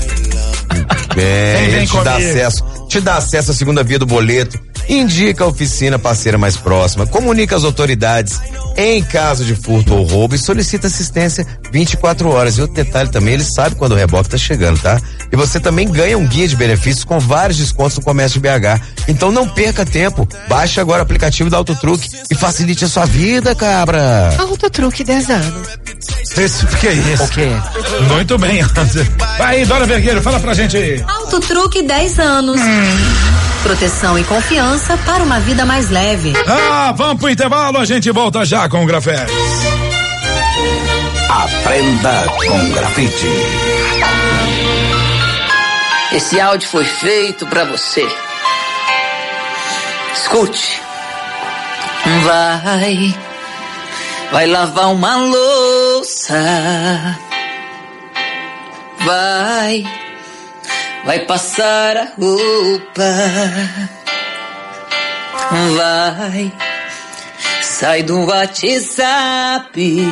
Bem, ele te dá acesso, te dá acesso à segunda via do boleto, indica a oficina parceira mais próxima, comunica às autoridades em caso de furto ou roubo e solicita assistência vinte e quatro horas. E outro detalhe também, ele sabe quando o reboque tá chegando, tá? E você também ganha um guia de benefícios com vários descontos no comércio de B H. Então não perca tempo, baixe agora o aplicativo da Autotruque e facilite a sua vida, cabra. Autotruque dez anos. Esse, que é isso? O quê? Muito bem. Vai aí, Dona Vergueiro, fala pra gente aí. Auto Truque dez anos. Proteção e confiança para uma vida mais leve. Ah, vamos pro intervalo, a gente volta já com o Grafete. Aprenda com Grafite. Esse áudio foi feito pra você. Escute. Vai, vai lavar uma louça. Vai, vai passar a roupa. Vai, sai do WhatsApp.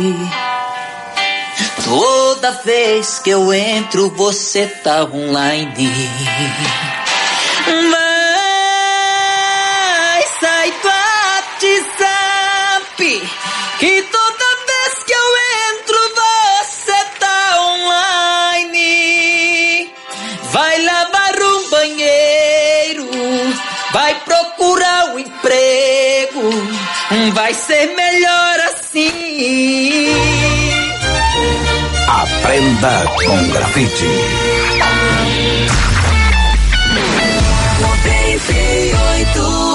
Toda vez que eu entro, você tá online. Vai, sai do WhatsApp. Que toda vez que eu entro, você tá online. Vai lavar um banheiro. Vai procurar um emprego. Vai ser melhor assim. Aprenda com Grafite. noventa e oito.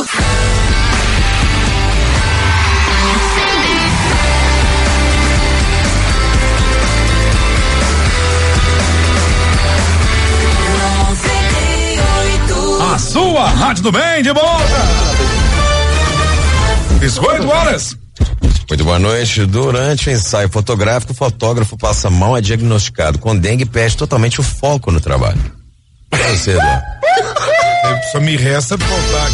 A sua Rádio do Bem de volta. dezoito horas. Muito boa noite. Durante o ensaio fotográfico, o fotógrafo passa mal, é diagnosticado com dengue e perde totalmente o foco no trabalho. Pra você, Eduardo. Só me resta voltar.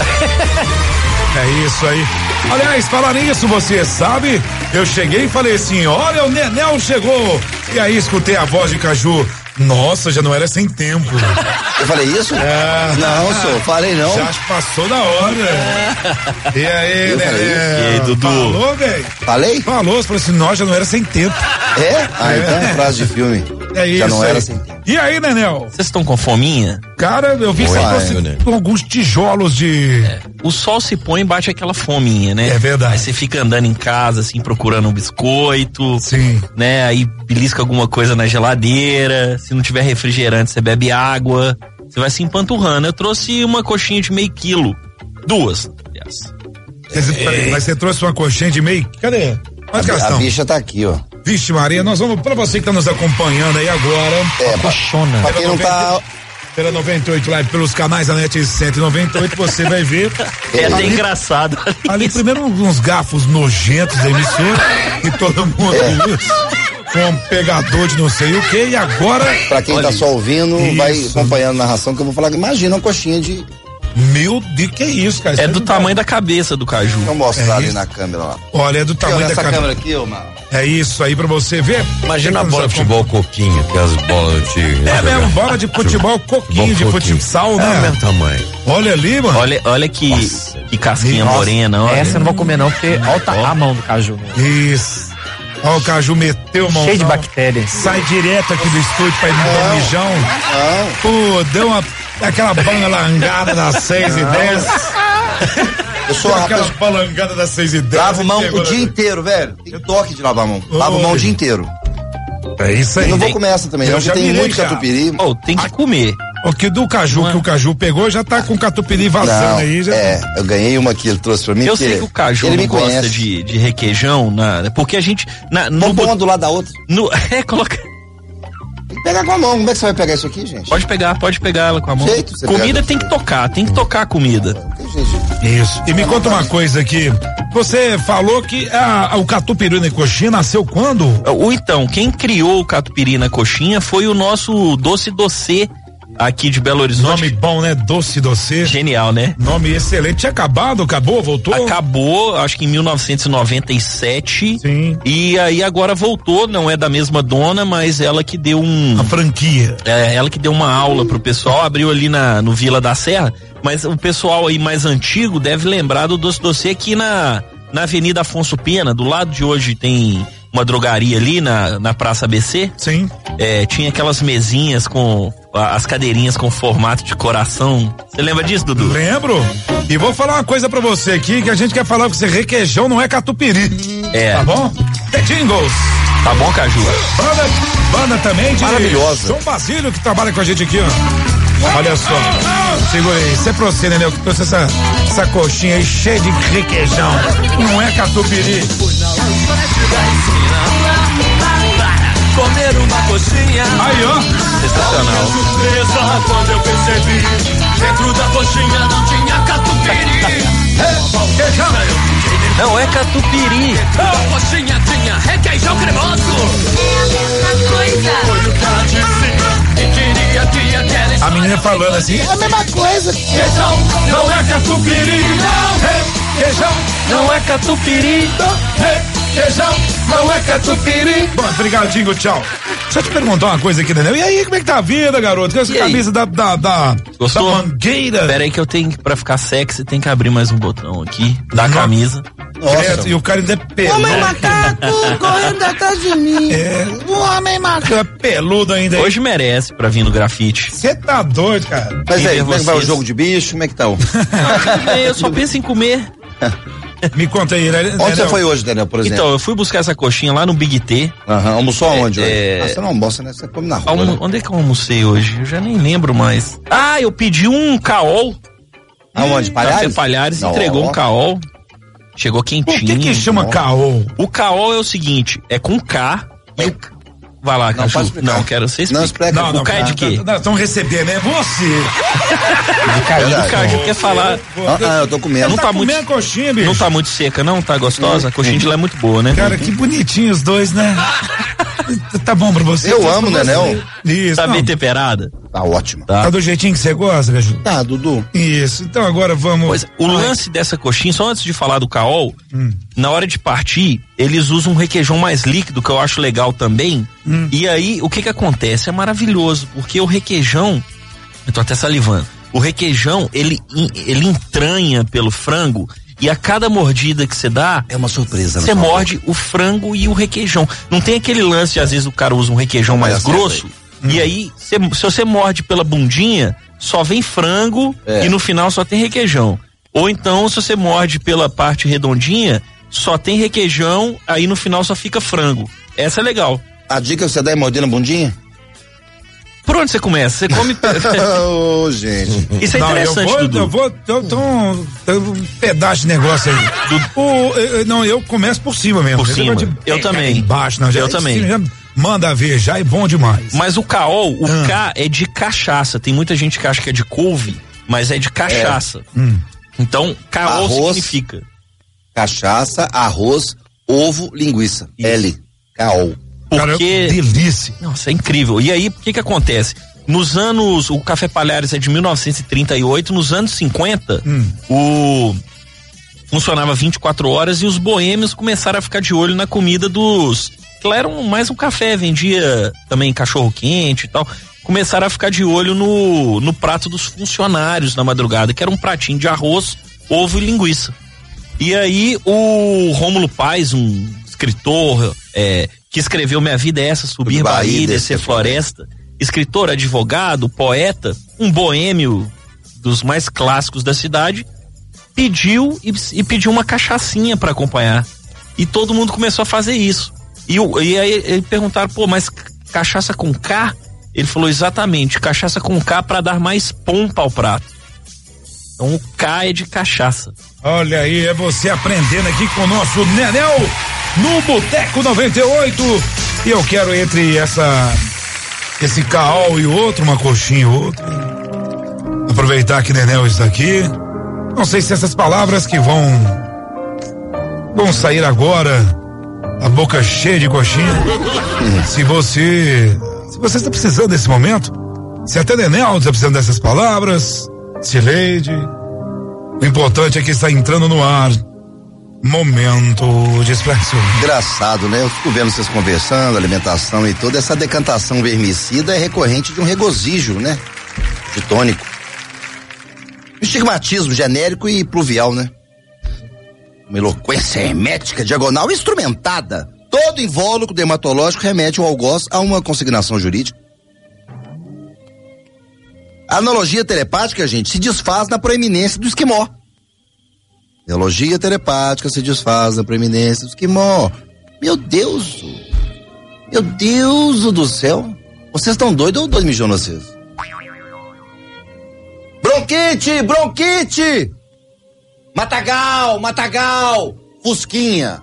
É isso aí. Aliás, falar nisso, você sabe? Eu cheguei e falei assim: olha, o Nenel chegou. E aí escutei a voz de Caju. Nossa, já não era sem tempo. Eu falei isso? É. Não, senhor, falei não. Já passou da hora. E aí, eu né? Falei isso. E aí, Dudu? Falou, velho? Falei? Falou, você falou assim: nós já não era sem tempo. É? Ah, é. Então é frase de filme. É isso. Já não aí. era sem tempo. E aí, Nenel? Vocês estão com fominha? Cara, eu vi Ué, você né? com alguns tijolos de. É. O sol se põe e bate aquela fominha, né? É verdade. Aí você fica andando em casa, assim, procurando um biscoito. Sim. Né? Aí belisca alguma coisa na geladeira. Se não tiver refrigerante, você bebe água. Você vai se empanturrando. Eu trouxe uma coxinha de meio quilo. Duas, aliás. É. Mas você trouxe uma coxinha de meio. Cadê? Mas A, a bicha tá aqui, ó. Vixe Maria, nós vamos, pra você que tá nos acompanhando aí agora. É, coxona. Pra quem não tá. Pela noventa e oito Live, pelos canais da Net cento e noventa e oito, você vai ver. É até engraçado. Ali primeiro uns garfos nojentos da emissora, que todo mundo usa. Com um pegador de não sei o que, e agora. Pra quem olha, tá só ouvindo, isso. vai acompanhando a narração, que eu vou falar. Imagina uma coxinha de. Meu Deus, que é isso, cara? É do tamanho da cabeça do Caju. Vou mostrar É ali isso? na câmera lá. Olha, é do tamanho da essa cabeça. câmera aqui, ô, mano. É isso aí pra você ver. Imagina a Quem bola de nos futebol coquinho, que as bolas antigas. É mesmo, bola de futebol coquinho, de futsal, né? É o mesmo tamanho. Olha ali, mano. Olha, olha que, que casquinha Nossa, morena, olha. Essa eu não vou comer não, porque olha a mão do Caju. Isso. Ó, o Caju meteu mão. Cheio de bactérias. Sai direto aqui do estúdio pra ir no Não. mijão. Não. Pô, deu uma, aquela balangada das seis e dez. Eu sou Deu uma aquela rapaz. balangada das seis e dez. Lavo mão Chegou o dia na- inteiro, velho. Tem toque de lavar a mão. Lavo Oi. mão o dia inteiro. É isso aí. Eu não vou Tem- comer essa também, Eu não, já porque tem virei muito já. catupiry. Oh, tem que comer. O que do Caju, Não é? que o Caju pegou, já tá com catupiry vazando Não, aí. Já... é, eu ganhei uma que ele trouxe pra mim. Eu porque sei que o Caju ele não me gosta conhece. de, de requeijão, na, porque a gente. Na, no, Vamos pôr uma do lado da outra. no, é, coloca. Tem que pegar com a mão. Como é que você vai pegar isso aqui, gente? Pode pegar, pode pegar ela com a mão. Jeito, você Comida pega. tem que tocar, tem que tocar a comida. Tem jeito de- Isso. E me conta uma coisa aqui. Você falou que a, a- o catupiry na coxinha nasceu quando? Ou então, quem criou o catupiry na coxinha foi o nosso Doce Doce aqui de Belo Horizonte. Nome bom, né? Doce Doce. Genial, né? Nome excelente. Tinha acabado? Acabou? Voltou? Acabou, acho que em mil novecentos e noventa e sete. Sim. E aí agora voltou, não é da mesma dona, mas ela que deu um. A franquia. É, ela que deu uma aula pro pessoal, abriu ali na, no Vila da Serra, mas o pessoal aí mais antigo deve lembrar do Doce Doce aqui na, na Avenida Afonso Pena, do lado de hoje tem uma drogaria ali na, na Praça A B C. Sim. É, tinha aquelas mesinhas com a- as cadeirinhas com formato de coração. Você lembra disso, Dudu? Lembro. E vou falar uma coisa pra você aqui, que a gente quer falar com você, requeijão não é catupiry. É. Tá bom? É jingles. Tá bom, Caju? Banda, banda também de maravilhosa. João Basílio, que trabalha com a gente aqui, ó. Olha só. Segura aí. Você procede, né? Que trouxe essa, essa coxinha aí cheia de requeijão. Não é catupiry. Comer uma coxinha. Aí, ó. Sensacional. Surpresa quando eu percebi. Dentro da coxinha não tinha catupiry. Não é catupiry. A coxinha tinha requeijão cremoso. É a mesma coisa. Foi o que ela disse. E queria que aquela A menina falando assim, é a mesma coisa. Requeijão não é catupiry. Requeijão não é catupiry. Requeijão não é catupiry. Bom, obrigado, Dingo, tchau. Deixa eu te perguntar uma coisa aqui, Daniel. E aí, como é que tá a vida, garoto? Com essa E camisa da, da, da, Gostou? da mangueira. Pera aí que eu tenho, que- pra ficar sexy, tem que abrir mais um botão aqui da camisa. Nossa. E o cara ainda é peludo. Homem macaco correndo atrás de mim. É. O homem macaco. É peludo ainda. Hoje merece pra vir no grafite. Você tá doido, cara. Mas aí, como é que vai o vocês. jogo de bicho? Como é que tá o... Eu só penso em comer. Me conta aí, né? Onde você foi hoje, Daniel, por exemplo? Então, eu fui buscar essa coxinha lá no Big T. Aham, almoçou aonde hoje? É- Ah, você não almoça, né? Você come na rua, Almo- né? Onde é que eu almocei hoje? Eu já nem lembro mais. Ah, eu pedi um caol. Aonde? Palhares? Café Palhares Não. entregou um caol. Chegou quentinho. Por que que chama caol? O caol é o seguinte, é com K. E o... Vai lá, Não, Caju. pode explicar. Não, quero ser Não, explica. explica. Não, não, O K é de quê? Nós estamos recebendo, é você. O Caju quer falar. Ah, ah, eu tô comendo. Não tá tá muito- comendo a coxinha, bicho. Não tá muito seca, não? Tá gostosa? A coxinha de lá é muito boa, né? Cara, que bonitinho os dois, né? Tá bom pra você? Eu Tá amo, pra né, você. Nel? Isso. Tá não, bem temperada? Tá ótimo. Tá. tá do jeitinho que você gosta, Caju? Tá, Dudu. Isso. Então agora vamos. Pois, o lance dessa coxinha, só antes de falar do caol, Hum. na hora de partir, eles usam um requeijão mais líquido, que eu acho legal também. Hum. E aí, o que que acontece? É maravilhoso, porque o requeijão, eu tô até salivando, o requeijão, ele, ele entranha pelo frango, e a cada mordida que você dá, É uma surpresa. você morde o frango e o requeijão. Não tem aquele lance, de, às vezes o cara usa um requeijão mais acerta grosso, e aí, cê, se você morde pela bundinha, só vem frango É. e no final só tem requeijão. Ou então, se você morde pela parte redondinha, só tem requeijão, aí no final só fica frango. Essa é legal. A dica que você dá é morder na bundinha? Por onde você começa? Você come. Ô, gente. Isso é Não, interessante, eu vou, Dudu. eu vou, eu tô um, eu- um pedaço de negócio aí. O, eu- não, eu começo por cima mesmo. Por Esse cima. negócio de Eu pegar também. Embaixo, não, já, Eu isso também. já manda ver, já é bom demais. Mas o caol, o Ah. K é de cachaça. Tem muita gente que acha que é de couve, mas é de cachaça. Hum. Então, caol Arroz. significa. Cachaça, arroz, ovo, linguiça. L. Caol. Cara, Porque. delícia. Nossa, é incrível. E aí, o que que acontece? Nos anos, o Café Palhares é de mil novecentos e trinta e oito, nos anos cinquenta, Hum. o funcionava vinte e quatro horas e os boêmios começaram a ficar de olho na comida dos, que lá era um, mais um café, vendia também cachorro quente e tal. Começaram a ficar de olho no, no prato dos funcionários na madrugada, que era um pratinho de arroz, ovo e linguiça. E aí o Rômulo Paz, um escritor é, que escreveu Minha Vida é Essa, Subir Bahia, Descer Floresta, escritor, advogado, poeta, um boêmio dos mais clássicos da cidade, pediu e, e pediu uma cachaçinha para acompanhar. E todo mundo começou a fazer isso. E, o, e aí ele perguntaram, pô, mas cachaça com K? Ele falou exatamente, cachaça com K para dar mais pompa ao prato. Então o K é de cachaça. Olha aí, é você aprendendo aqui com o nosso Nenel no Boteco noventa e oito. E eu quero entre essa esse caol e o outro, uma coxinha e outro. Aproveitar que Nenel está aqui. Não sei se essas palavras que vão vão sair agora, a boca cheia de coxinha. Se você se você está precisando desse momento, se até Nenel está precisando dessas palavras, se Leide, o importante é que está entrando no ar. Momento de expressão. Engraçado, né? Eu fico vendo vocês conversando, alimentação e toda essa decantação vermicida é recorrente de um regozijo, né? De tônico. Estigmatismo genérico e pluvial, né? Uma eloquência hermética, diagonal, instrumentada. Todo invólucro dermatológico remete ao algoz a uma consignação jurídica. A analogia telepática, gente, se desfaz na proeminência do esquimó. Analogia telepática se desfaz na proeminência do esquimó. Meu Deus! Meu Deus do céu. Vocês estão doidos ou dois mijou vocês? Bronquite, bronquite! Matagal, matagal, fusquinha.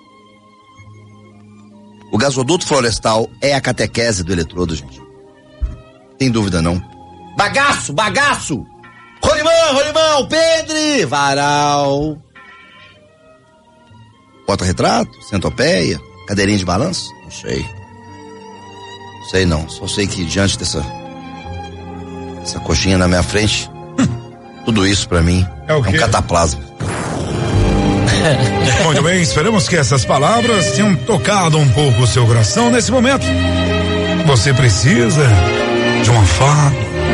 O gasoduto florestal é a catequese do eletrodo, gente. Tem dúvida não. Bagaço, bagaço! Rolimão, rolimão, Pedre, varal. Porta-retrato, centopeia, cadeirinha de balanço? Não sei. Não sei não, só sei que diante dessa essa coxinha na minha frente, tudo isso pra mim é, o é um cataplasma. Muito bem, esperamos que essas palavras tenham tocado um pouco o seu coração nesse momento. Você precisa de uma faca.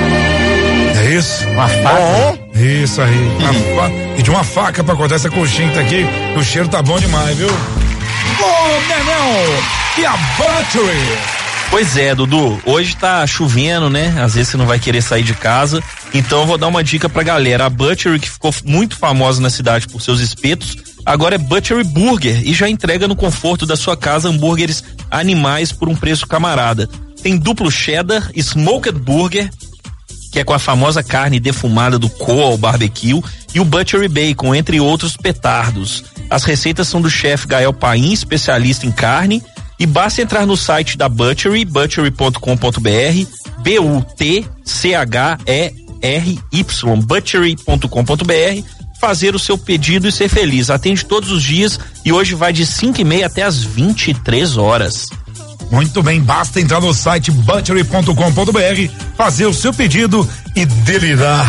É isso? Uma faca? Oh, isso aí. Uma faca. E de uma faca pra cortar essa coxinha que tá aqui. O cheiro tá bom demais, viu? Ô, oh, Nenel! E a Buttery? Pois é, Dudu, hoje tá chovendo, né? Às vezes você não vai querer sair de casa, então eu vou dar uma dica pra galera. A Buttery, que ficou muito famosa na cidade por seus espetos, agora é Buttery Burger e já entrega no conforto da sua casa hambúrgueres animais por um preço camarada. Tem duplo cheddar, smoked burger, que é com a famosa carne defumada do coal barbecue, e o Buttery Bacon, entre outros petardos. As receitas são do chefe Gael Paim, especialista em carne. E basta entrar no site da Buttery, buttery ponto com ponto b r, B U T C H E R Y, buttery ponto com ponto b r, fazer o seu pedido e ser feliz. Atende todos os dias e hoje vai de cinco e meia até as vinte e três horas. Muito bem, basta entrar no site buttery ponto com ponto b r, fazer o seu pedido e delirar.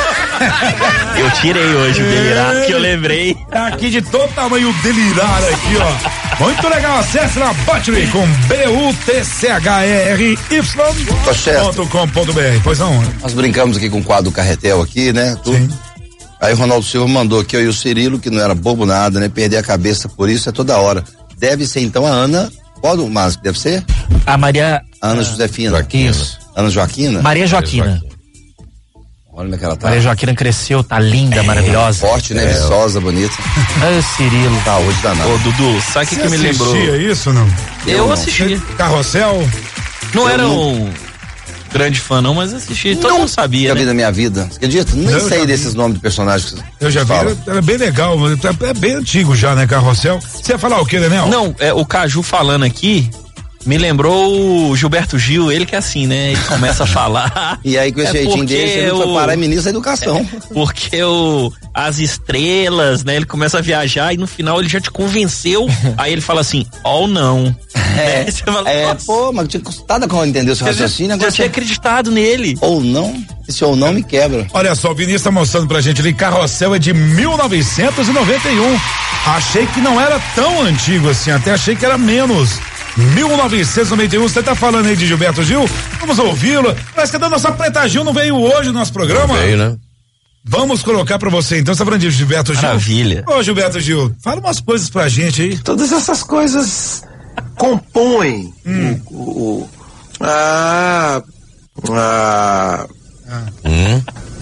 Eu tirei hoje o delirar, que eu lembrei. Aqui de todo tamanho o delirar aqui, ó. Muito legal, acesse na Buttery com B U T C H E R Y ponto com ponto b r. Pois não. Nós brincamos aqui com o quadro Carretel aqui, né? Tudo. Sim. Aí o Ronaldo Silva mandou aqui, eu e o Cirilo, que não era bobo nada, né? Perder a cabeça por isso é toda hora. Deve ser então a Ana, qual do mais deve ser? A Maria... Ana Josefina. Joaquina. Isso. Ana Joaquina? Maria Joaquina. Maria Joaquina. Olha como é que ela tá. Maria Joaquina cresceu, tá linda, é, maravilhosa. Forte, né? É. Viçosa, bonita. Ai, Cirilo. Tá, hoje danado. Ô, Dudu, sabe o que, que me lembrou? Você assistia isso, não? Eu, eu não. assisti. Carrossel? Não eu era não. um grande fã não, mas assisti. Todo mundo sabia, já né? vi da minha vida. Você acredita? Nem eu sei desses nomes de personagens. Eu já vi, era, era bem legal. É bem antigo já, né, Carrossel? Você ia falar o quê, Daniel? Não, é, o Caju falando aqui me lembrou o Gilberto Gil, ele que é assim, né? Ele começa a falar. E aí com esse é jeitinho dele, ele foi parar ministro da educação. É, porque o, as estrelas, né? Ele começa a viajar e no final ele já te convenceu. Aí ele fala assim, ou não. É, né? Você fala, é pô, mas tinha custado como entender o seu raciocínio. Já, já tinha acreditado nele. Ou não, esse ou não me quebra. Olha só, o Vinícius tá mostrando pra gente ali, Carrossel é de mil novecentos e noventa e um. Achei que não era tão antigo assim, até achei que era menos. mil novecentos e noventa e um, você tá falando aí de Gilberto Gil? Vamos ouvi-lo. Mas cadê a nossa Preta Gil? Não veio hoje no nosso programa? Não veio, né? Vamos colocar pra você então, você tá falando de Gilberto Gil? Maravilha. Ô, Gilberto Gil, fala umas coisas pra gente aí. Todas essas coisas compõem hum. o, o, a, a, ah. hum.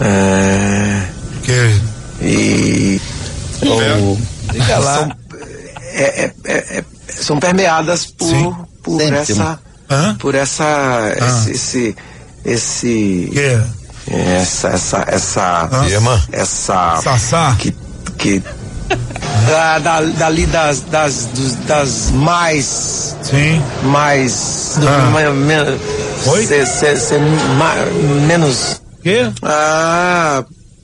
é, que? E o, Diga lá. São, é, é, é, são permeadas por, por essa Hã? por essa esse esse, esse yeah. essa essa essa Hã? essa Sassá. que que da, da, dali das das dos, das mais sim mais ah. do, me, me, Oi? Se, se, se, ma, menos que ah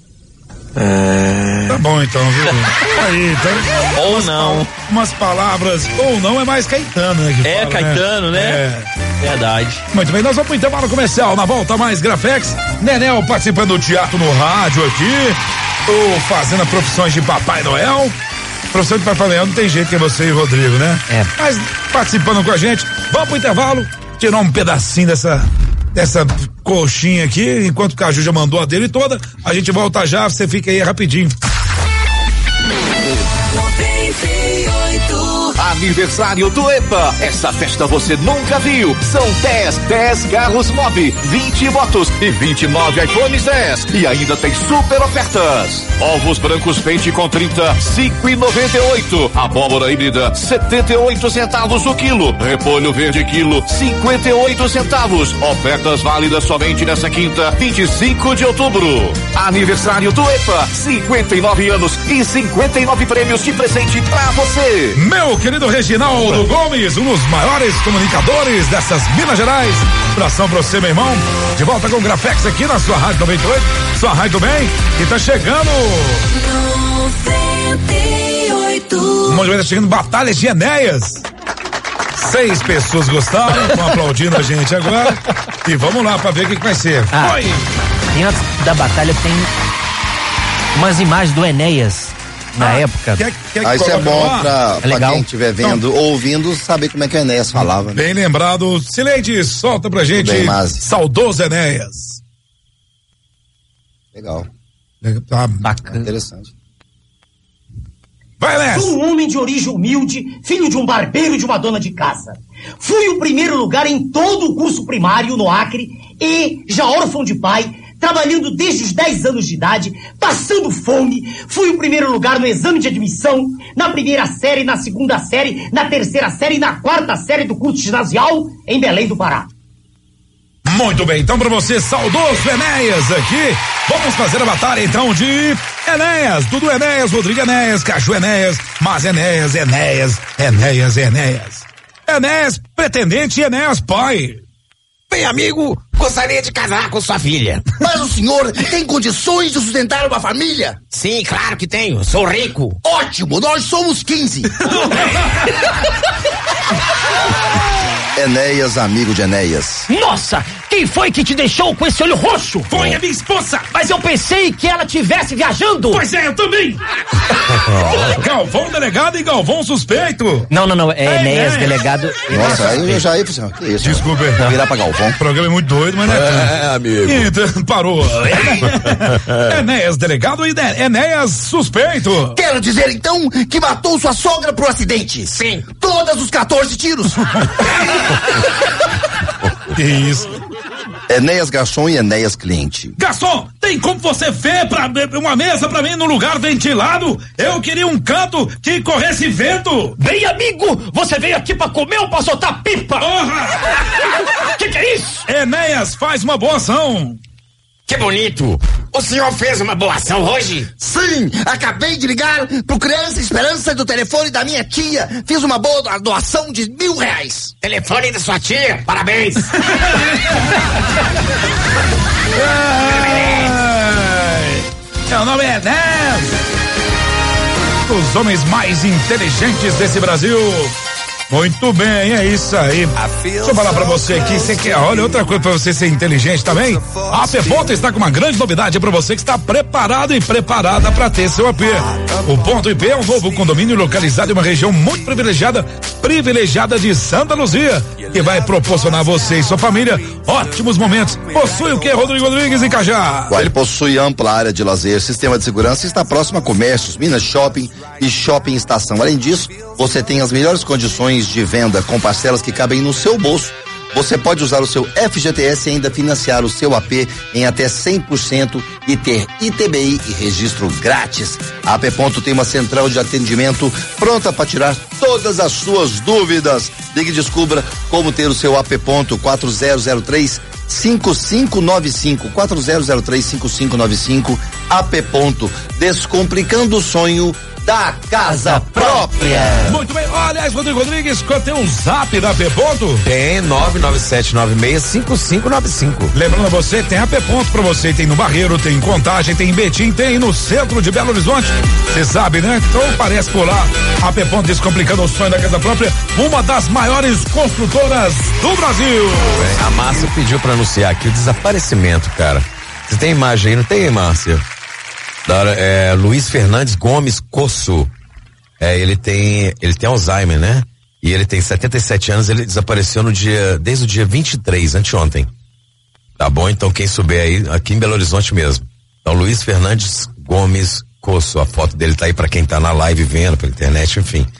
é... Tá bom então, viu? Aí, então. Ou não. Umas palavras, ou não é mais Caetano, né? Que é, fala, Caetano, né? né? É. Verdade. Muito bem, nós vamos pro intervalo comercial. Na volta, mais Grafex. Nenel participando do teatro no rádio aqui. Tô fazendo profissões de Papai Noel. Profissão de Papai Noel não tem jeito que é você e o Rodrigo, né? É. Mas participando com a gente, vamos pro intervalo. Tirar um pedacinho dessa. Dessa coxinha aqui, enquanto o Caju já mandou a dele toda, a gente volta já, você fica aí rapidinho. Aniversário do EPA. Essa festa você nunca viu. São dez, dez carros Mobi, vinte motos e vinte e nove iPhones dez. E ainda tem super ofertas. Ovos brancos pente com trinta, cinco e noventa e oito. Abóbora híbrida, setenta e oito centavos o quilo. Repolho verde quilo, cinquenta e oito centavos. Ofertas válidas somente nessa quinta, vinte e cinco de outubro. Aniversário do EPA, cinquenta e nove anos e cinquenta e nove prêmios de presente pra você. Meu querido Reginaldo Gomes, um dos maiores comunicadores dessas Minas Gerais. Abração pra você, meu irmão. De volta com o Grafex aqui na sua Rádio noventa e oito, sua Rádio do Bem, e tá chegando. noventa e oito. Um monte de gente tá chegando, Batalhas de Enéas. Seis pessoas gostaram, estão aplaudindo a gente agora. E vamos lá pra ver o que, que vai ser. Ah, Oi! E antes da batalha tem umas imagens do Enéas na ah, época. Quer, quer ah, isso é bom lá? pra, é pra quem estiver vendo ou ouvindo saber como é que o Enéas falava. Né? Bem lembrado. Silente, solta pra gente. Bem, mas... Saudoso Enéas. Legal. Tá bacana. Interessante. Vai, Enéas. Sou um homem de origem humilde, filho de um barbeiro e de uma dona de casa. Fui o primeiro lugar em todo o curso primário no Acre e, já órfão de pai, trabalhando desde os dez anos de idade, passando fome, fui o primeiro lugar no exame de admissão, na primeira série, na segunda série, na terceira série e na quarta série do curso ginasial em Belém do Pará. Muito bem, então pra você, saudoso Enéas aqui, vamos fazer a batalha então de Enéas, Dudu Enéas, Rodrigo Enéas, Caju Enéas, Mas Enéas, Enéas, Enéas, Enéas. Enéas pretendente e Enéas pai. Bem, amigo, gostaria de casar com sua filha. Mas o senhor tem condições de sustentar uma família? Sim, claro que tenho, sou rico. Ótimo, nós somos quinze. Enéas, amigo de Enéas. Nossa, quem foi que te deixou com esse olho roxo? Foi a minha esposa. Mas eu pensei que ela estivesse viajando. Pois é, eu também. Galvão delegado e Galvão suspeito. Não, não, não, é Enéas delegado. Nossa, aí eu já ia pro que isso? Desculpa. Virar pra Galvão. O programa é muito doido, mas não é. É, amigo. Então, parou. Enéas delegado e Enéas suspeito. Quero dizer então que matou sua sogra por acidente. Sim. Todos os quatorze tiros. Que isso? Enéas garçom e Enéas cliente. Garçom, tem como você ver pra, uma mesa pra mim num lugar ventilado? Eu queria um canto que corresse vento. Bem, amigo, você veio aqui pra comer ou pra soltar pipa? Porra! Que que é isso? Enéas faz uma boa ação. Que bonito! O senhor fez uma boa ação hoje? Sim, acabei de ligar pro Criança Esperança do telefone da minha tia. Fiz uma boa doação de mil reais. Telefone da sua tia? Parabéns! Meu nome é Enéas. Os homens mais inteligentes desse Brasil. Muito bem, é isso aí. Deixa eu falar pra você aqui, você quer, olha, outra coisa pra você ser inteligente também. A AP Ponto está com uma grande novidade pra você que está preparado e preparada pra ter seu A P. O Ponto I P é um novo condomínio localizado em uma região muito privilegiada, privilegiada de Santa Luzia, que vai proporcionar a você e sua família ótimos momentos. Possui o que, Rodrigo Rodrigues e Cajá? Ele possui ampla área de lazer, sistema de segurança e está próximo a comércios, Minas Shopping e Shopping Estação. Além disso, você tem as melhores condições de venda com parcelas que cabem no seu bolso. Você pode usar o seu F G T S e ainda financiar o seu A P em até cem por cento e ter I T B I e registro grátis. A AP Ponto tem uma central de atendimento pronta para tirar todas as suas dúvidas. Ligue e descubra como ter o seu A P Ponto quatro zero zero três cinco cinco nove cinco quatro zero zero três cinco cinco nove cinco. A P Ponto, descomplicando o sonho da casa própria. Muito bem, aliás, Rodrigo Rodrigues, tem um zap da A P Ponto? Tem, nove nove sete nove seis cinco cinco nove cinco. Lembrando a você, tem A P Ponto pra você, tem no Barreiro, tem em Contagem, tem em Betim, tem no centro de Belo Horizonte. Você sabe, né? Então parece por lá. A P Ponto descomplicando o sonho da casa própria, uma das maiores construtoras do Brasil. Bem, a Márcia pediu pra anunciar aqui o desaparecimento, cara. Você tem imagem aí, não tem, Márcia? Da, é, Luiz Fernandes Gomes Cosso, é, ele tem ele tem Alzheimer, né? E ele tem setenta e sete anos, ele desapareceu no dia, desde o dia vinte e três, anteontem. Tá bom? Então quem souber aí, aqui em Belo Horizonte mesmo. Então Luiz Fernandes Gomes Cosso, a foto dele tá aí pra quem tá na live vendo, pela internet, enfim.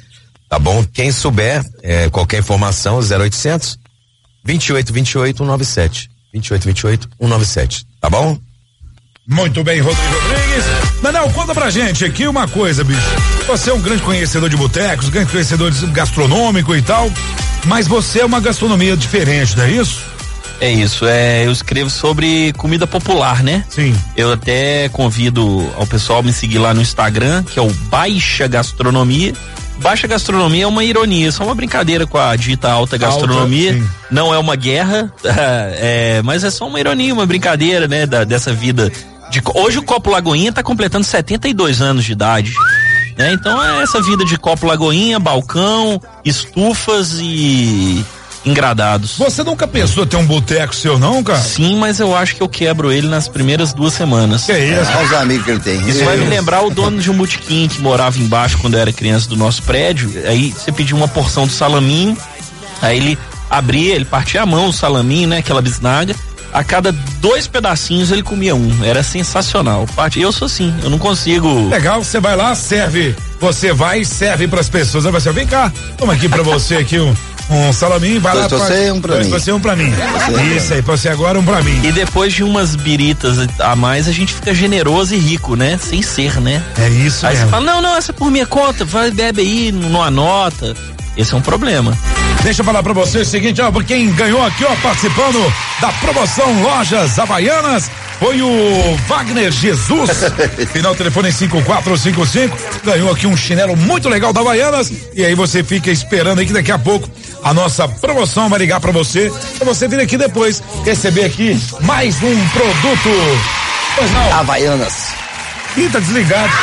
Tá bom? Quem souber, é, qualquer informação, zero oitocentos, vinte e oito, vinte e oito, cento e noventa e sete. vinte e oito, vinte e oito, cento e noventa e sete. Tá bom? Muito bem, Rodrigo Rodrigues. Nanel, conta pra gente aqui uma coisa, bicho. Você é um grande conhecedor de botecos, grande conhecedor de gastronômico e tal, mas você é uma gastronomia diferente, não é isso? É isso, é, eu escrevo sobre comida popular, né? Sim. Eu até convido ao pessoal me seguir lá no Instagram, que é o Baixa Gastronomia. Baixa Gastronomia é uma ironia, é só uma brincadeira com a dita alta gastronomia. Alta, não é uma guerra, é, mas é só uma ironia, uma brincadeira, né? Da, dessa vida. De, hoje o Copo Lagoinha tá completando setenta e dois anos de idade. Né? Então é essa vida de Copo Lagoinha, balcão, estufas e engradados. Você nunca pensou ter um boteco seu, não, cara? Sim, mas eu acho que eu quebro ele nas primeiras duas semanas. Que isso? Olha os amigos que ele tem. Isso vai me lembrar o dono de um botequim que morava embaixo quando eu era criança do nosso prédio. Aí você pedia uma porção de salaminho, aí ele abria, ele partia a mão o salaminho, né? Aquela bisnaga. A cada dois pedacinhos ele comia um. Era sensacional. Eu sou assim, eu não consigo. Legal, você vai lá, serve. Você vai e serve pras pessoas. Aí você, vem cá, toma aqui pra você aqui um. Um salaminho, vai dois lá pra você e um pra dois mim. Dois pra você, um pra mim. Isso aí, pra você agora, um pra mim. E depois de umas biritas a mais, a gente fica generoso e rico, né? Sem ser, né? É isso aí mesmo. Aí você fala, não, não, essa é por minha conta, vai, bebe aí, não anota. Esse é um problema. Deixa eu falar pra você o seguinte, ó, quem ganhou aqui, ó, participando da promoção Lojas Havaianas, foi o Wagner Jesus, final telefone cinco quatro cinco cinco, ganhou aqui um chinelo muito legal da Havaianas, e aí você fica esperando aí que daqui a pouco a nossa promoção vai ligar pra você, pra você vir aqui depois, receber aqui mais um produto. Pois não. Havaianas. Ih, tá desligado.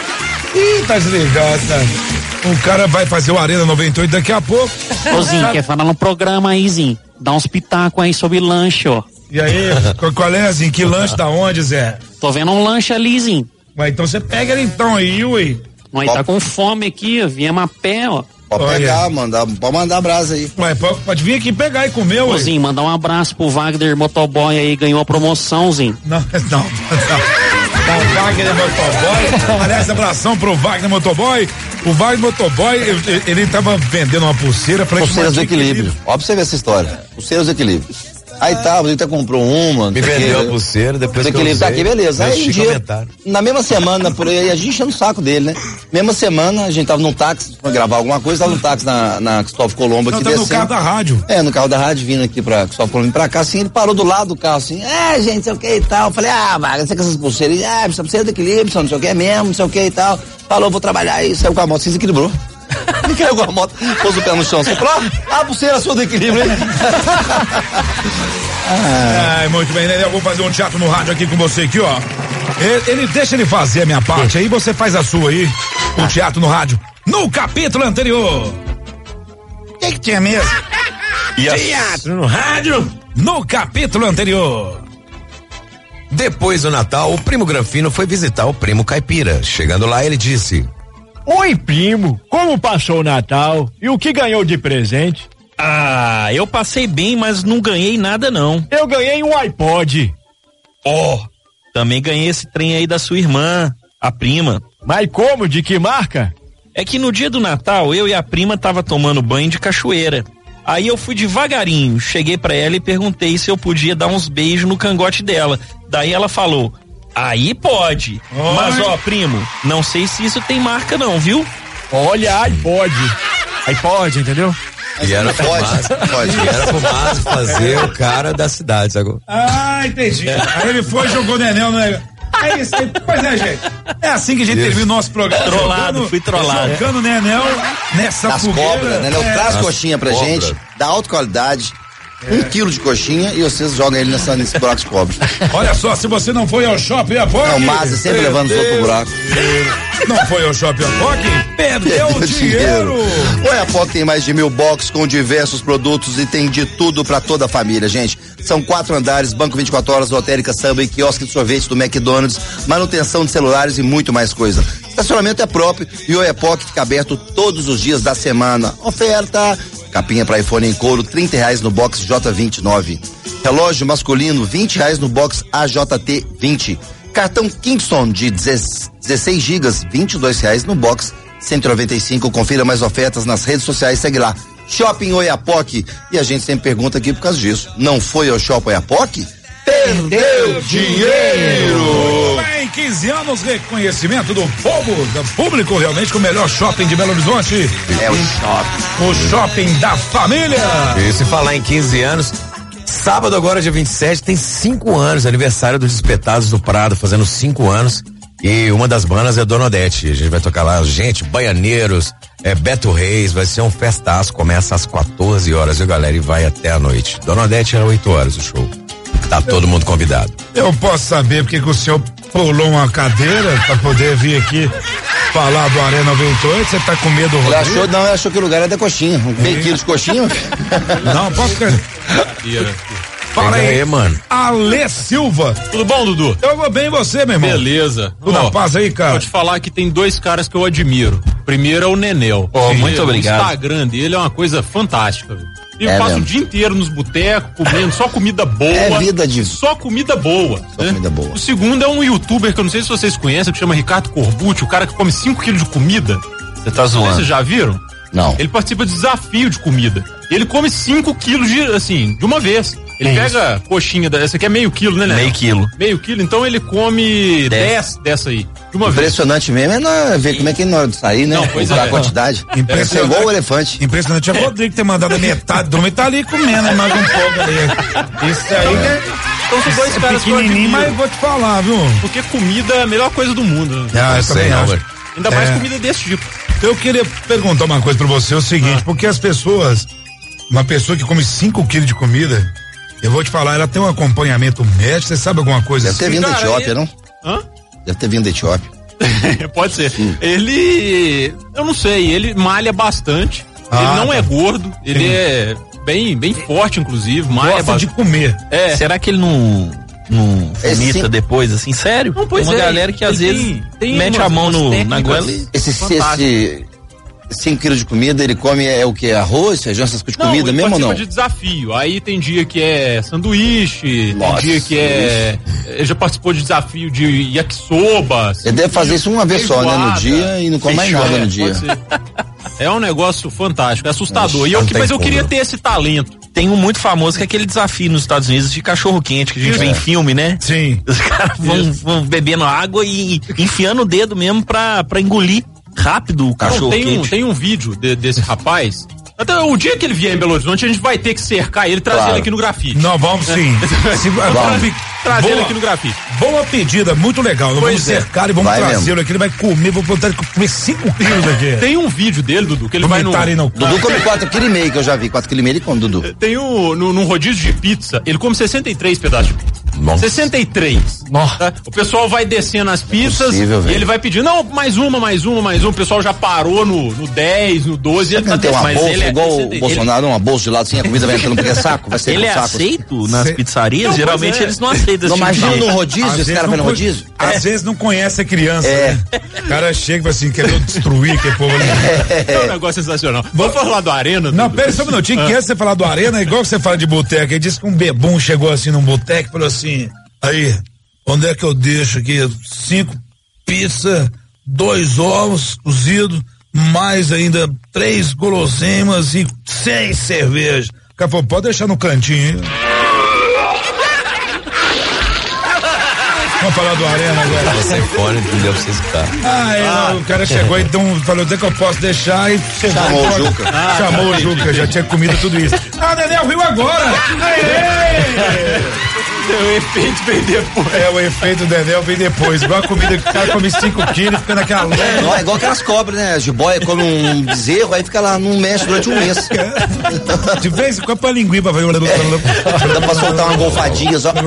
Ih, tá desligado, cara. O cara vai fazer o Arena noventa e oito daqui a pouco. Ô, quer falar no programa aí, Zinho? Dá uns pitacos aí sobre lanche, ó. E aí, qual é, Zinho? Que lanche da onde, Zé? Tô vendo um lanche ali, Zinho. Ué, então você pega ele então aí, ué. Nós tá com fome aqui, ó. Viemos a pé, ó. Pode Olha. pegar, mandar, pode mandar a brasa aí. Ué, pode, pode vir aqui pegar e comer, ué. Ô, Zinho, mandar um abraço pro Wagner Motoboy aí, ganhou a promoção, Zinho. Não, não, não. O Wagner Motoboy, aliás, abração pro Wagner Motoboy. O Wagner Motoboy, ele, ele tava vendendo uma pulseira pra Pulseiras do equilíbrio. Ó, pra você ver essa história. Pulseiras do equilíbrio. Aí tá, você até comprou uma. Me vendeu a pulseira, depois que eu usei, tá aqui, beleza. Aí um dia, na mesma semana, por aí, a gente enchendo o saco dele, né? Mesma semana, a gente tava num táxi pra gravar alguma coisa, tava num táxi na, na Cristóvão Colombo aqui descendo. Não, tá no carro da rádio. É, no carro da rádio, vindo aqui pra Cristóvão Colombo pra cá, assim, ele parou do lado do carro, assim, é, gente, não sei o que e tal. Eu falei, ah, Wagner, você com essas pulseiras, ah, precisa pulseira do equilíbrio, não sei o que é mesmo, não sei o que e tal. Falou, vou trabalhar aí, saiu com a moto, se desequilibrou. Me caiu com a moto, pôs o pé no chão, você falou, ah, a pulseira sua do equilíbrio, hein? Ah. Ai, muito bem, né? Eu vou fazer um teatro no rádio aqui com você aqui, ó. Ele, ele deixa ele fazer a minha parte, aí você faz a sua aí, o teatro no rádio. No capítulo anterior. O que que tinha mesmo? Yes. Teatro no rádio. No capítulo anterior. Depois do Natal, o primo Granfino foi visitar o primo Caipira. Chegando lá, ele disse: Oi, primo, como passou o Natal? E o que ganhou de presente? Ah, eu passei bem, mas não ganhei nada não. Eu ganhei um iPod. Ó, oh, também ganhei esse trem aí da sua irmã, a prima. Mas como? De que marca? É que no dia do Natal, eu e a prima tava tomando banho de cachoeira. Aí eu fui devagarinho, cheguei pra ela e perguntei se eu podia dar uns beijos no cangote dela. Daí ela falou, aí pode. Oi. Mas ó, primo, não sei se isso tem marca não, viu? Olha, iPod. iPod, entendeu? E era pro Márcio, pode, e era pro Márcio fazer o cara da cidade, sabe? Ah, entendi. Aí ele foi e jogou o Nenel, né? É isso aí, pois é, gente. É assim que a gente termina o nosso programa. Trollado, jogando, fui trollado. Jogando o Nenel nessa das fogueira. Cobras, Nenel é. Traz coxinha pra cobra. Gente, da alta qualidade. É. Um quilo de coxinha e vocês jogam ele nessa, nesse buraco de cobra. Olha só, se você não foi ao shopping Apoc. Não, mas sempre levando os outros pro buraco. Não foi ao shopping Apoc? Perdeu o dinheiro. O Apoc tem mais de mil boxes com diversos produtos e tem de tudo pra toda a família, gente. São quatro andares, banco vinte e quatro horas, lotérica, samba e quiosque de sorvete do McDonald's, manutenção de celulares e muito mais coisa. Estacionamento é próprio e o Apoc fica aberto todos os dias da semana. Oferta. Capinha para iPhone em couro, trinta reais no box J vinte e nove. Relógio masculino, vinte reais no box A J T vinte. Cartão Kingston de dezesseis gigas, vinte e dois reais no box cento e noventa e cinco. Confira mais ofertas nas redes sociais, segue lá. Shopping Oiapoque. E a gente sempre pergunta aqui por causa disso. Não foi ao Shopping Oiapoque? Perdeu dinheiro! Em quinze anos, reconhecimento do povo, do público, realmente, com o melhor shopping de Belo Horizonte. É o shopping. O shopping da família. E se falar em quinze anos, sábado agora, dia vinte e sete, tem cinco anos, aniversário dos Despetados do Prado, fazendo cinco anos. E uma das bandas é Dona Odete. A gente vai tocar lá, gente, Baianeiros, é Beto Reis, vai ser um festaço, começa às quatorze horas, viu, galera? E vai até a noite. Dona Odete é oito horas o show. Tá todo mundo convidado. Eu posso saber porque que o senhor pulou uma cadeira pra poder vir aqui falar do Arena noventa e oito? Você tá com medo, Rodrigo? Ele achou, não, ele achou que o lugar era da coxinha. Meio quilo de coxinha? Não, posso ficar. Fala aí, aí, mano. Ale Silva. Tudo bom, Dudu? Eu vou bem, e você, meu irmão? Beleza. Tudo na paz aí, cara? Vou te falar que tem dois caras que eu admiro. Primeiro é o Nenel. Oh, muito obrigado. O Instagram dele é uma coisa fantástica, velho. Eu é passo mesmo. o dia inteiro nos botecos, comendo só comida boa. É vida de... Só comida boa. Só né? comida boa. O segundo é um youtuber que eu não sei se vocês conhecem, que chama Ricardo Corbucci, o cara que come cinco quilos de comida. Você tá zoando. Vocês já viram? Não. Ele participa de desafio de comida. Ele come cinco quilos de, assim, de uma vez. Ele é pega isso. Coxinha, essa aqui é meio quilo, né, né? Meio quilo. Meio quilo, então ele come dez dessa aí. De uma Impressionante vez. mesmo é ver como é que é na hora de sair, né? Não, pois é. A quantidade. Impressionante. É igual o elefante. Impressionante é o Rodrigo ter mandado a metade do homem tá ali comendo mais um pouco ali. Isso aí é. Então são dois é caras pequenininho, mas vou te falar, viu? Porque comida é a melhor coisa do mundo. Né? Ah, eu também acho. Ainda mais é. comida desse tipo. Eu queria perguntar uma coisa pra você, é o seguinte, ah. porque as pessoas, uma pessoa que come cinco quilos de comida, eu vou te falar, ela tem um acompanhamento médico, você sabe alguma coisa Deve assim? ter vindo da Cara, Etiópia, ele... não? Hã? Deve ter vindo da Etiópia. Pode ser. Hum. Ele, eu não sei, ele malha bastante, ah, ele não tá. é gordo, ele Sim. é bem, bem forte, inclusive, malha Gosta bastante. de comer. É. Será que ele não... não vomita depois, assim, sério? Não, pois tem uma é, galera que às vezes tem, tem mete umas, a mão no, na goela e... Esse, esse cinco quilos de comida, ele come é o que? Arroz, feijão, essas coisas de não, comida ele mesmo ou não? de desafio. Aí tem dia que é sanduíche, Nossa, tem dia que é... Ele já participou de desafio de yakisoba. Ele deve fazer isso uma vez só, né? No dia e não come mais nada no dia. É um negócio fantástico, é assustador. E eu, que, mas eu queria ter esse talento. Tem um muito famoso que é aquele desafio nos Estados Unidos de cachorro quente, que a gente é. vê em filme, né? Sim. Os caras vão, vão bebendo água e enfiando o dedo mesmo pra, pra engolir rápido o cachorro Não, tem quente. Um, tem um vídeo de, desse rapaz. Até o dia que ele vier em Belo Horizonte, a gente vai ter que cercar ele e trazer claro. ele aqui no grafite. Não, vamos sim. Se, vamos. Trazer boa, ele aqui no grafite. Boa pedida, muito legal. Nós vamos é. cercar e vamos trazê-lo aqui. Ele vai comer, vou botar ele comer cinco quilos aqui. Tem um vídeo dele, Dudu, que ele Vamos vai no. no... Dudu come quatro quilos e meio, que eu já vi. quatro quilos e meio ele come, Dudu. Tem um, no, num rodízio de pizza, ele come sessenta e três pedaços de pizza. Nossa. sessenta e três. Tá? O pessoal vai descendo as pizzas é possível, e ele vai pedindo, não, mais uma, mais uma, mais uma. O pessoal já parou no, no dez, no doze. Ele tá tem uma bolsa, ele igual é, o Bolsonaro, uma bolsa de lado assim, a comida vai entrando porque é saco, vai ser Ele é saco. aceito nas Cê... pizzarias? Não, Geralmente é. eles não aceitam Não, esse imagina tipo no rodízio, esse cara vai no rodízio. Às é. vezes não conhece a criança, é. né? O cara chega e fala assim, querendo destruir aquele povo ali. É. é um negócio sensacional. Vamos falar do Arena? Não, pera só um minutinho, que antes de você falar do Arena, igual que você fala de boteco, ele disse que um bebum chegou assim num boteco e falou assim, aí, onde é que eu deixo aqui? Cinco pizzas, dois ovos cozidos, mais ainda três guloseimas e seis cervejas. O cara falou, pode deixar no cantinho, hein? Vamos falar do Arena agora. Você fone, entendeu? Pra você escutar. Ah, é, ah. O cara chegou e então, falou, até que eu posso deixar e chegou. Chamou o Juca. Ah, Chamou o Juca, já tinha comido tudo isso. Ah, Nenel viu agora! Aê! O efeito vem depois. É, o efeito do Nenel vem depois. Igual a comida que o cara come cinco quilos e fica naquela leve. Não, é igual aquelas cobras, né? A jiboia come um bezerro, aí fica lá, não mexe durante um mês. De vez em quando põe a linguinha pra fazer. Dá pra soltar uma golfadinha só.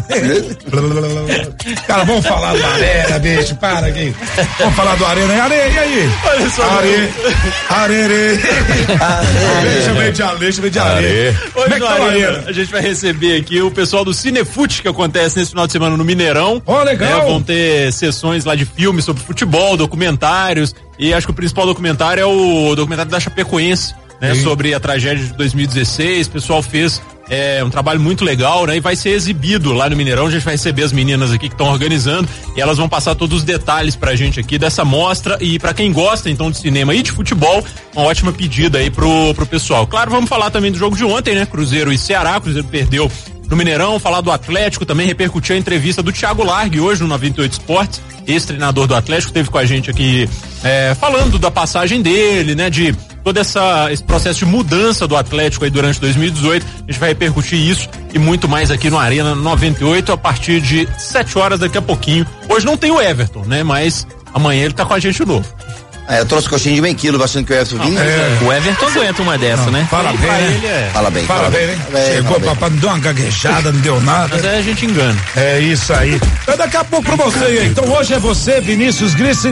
Cara, vamos falar do Arena, bicho, para aqui. Vamos falar do Arena. Are, e aí? Olha só. Are, arere. Deixa eu de Ale, deixa eu de are. Como é que tá o Arena? A gente vai receber aqui o pessoal do Cinefute, que acontece nesse final de semana no Mineirão. Ó, oh, legal. É, vão ter sessões lá de filmes sobre futebol, documentários, e acho que o principal documentário é o documentário da Chapecoense, né? Sim. Sobre a tragédia de dois mil e dezesseis. O pessoal fez É um trabalho muito legal, né? E vai ser exibido lá no Mineirão. A gente vai receber as meninas aqui que estão organizando e elas vão passar todos os detalhes pra gente aqui dessa mostra. E pra quem gosta então de cinema e de futebol, uma ótima pedida aí pro, pro pessoal. Claro, vamos falar também do jogo de ontem, né? Cruzeiro e Ceará. Cruzeiro perdeu no Mineirão, falar do Atlético, também repercutiu a entrevista do Thiago Largue hoje no noventa e oito Esportes, ex-treinador do Atlético, esteve com a gente aqui é, falando da passagem dele, né, de todo essa, esse processo de mudança do Atlético aí durante dois mil e dezoito. A gente vai repercutir isso e muito mais aqui no Arena noventa e oito a partir de sete horas daqui a pouquinho. Hoje não tem o Everton, né, mas amanhã ele tá com a gente de novo. É, eu trouxe coxinha de meio quilo, achando que o Everton vinha. É. O Everton aguenta uma dessa, não, né? Fala bem, né? Ele é... Fala bem. Fala, fala bem, hein? Bem, Chegou, papai, não deu uma gaguejada, não deu nada. Mas aí a gente engana. É isso aí. Então daqui a pouco pra você aí. Então hoje é você, Vinícius Grissi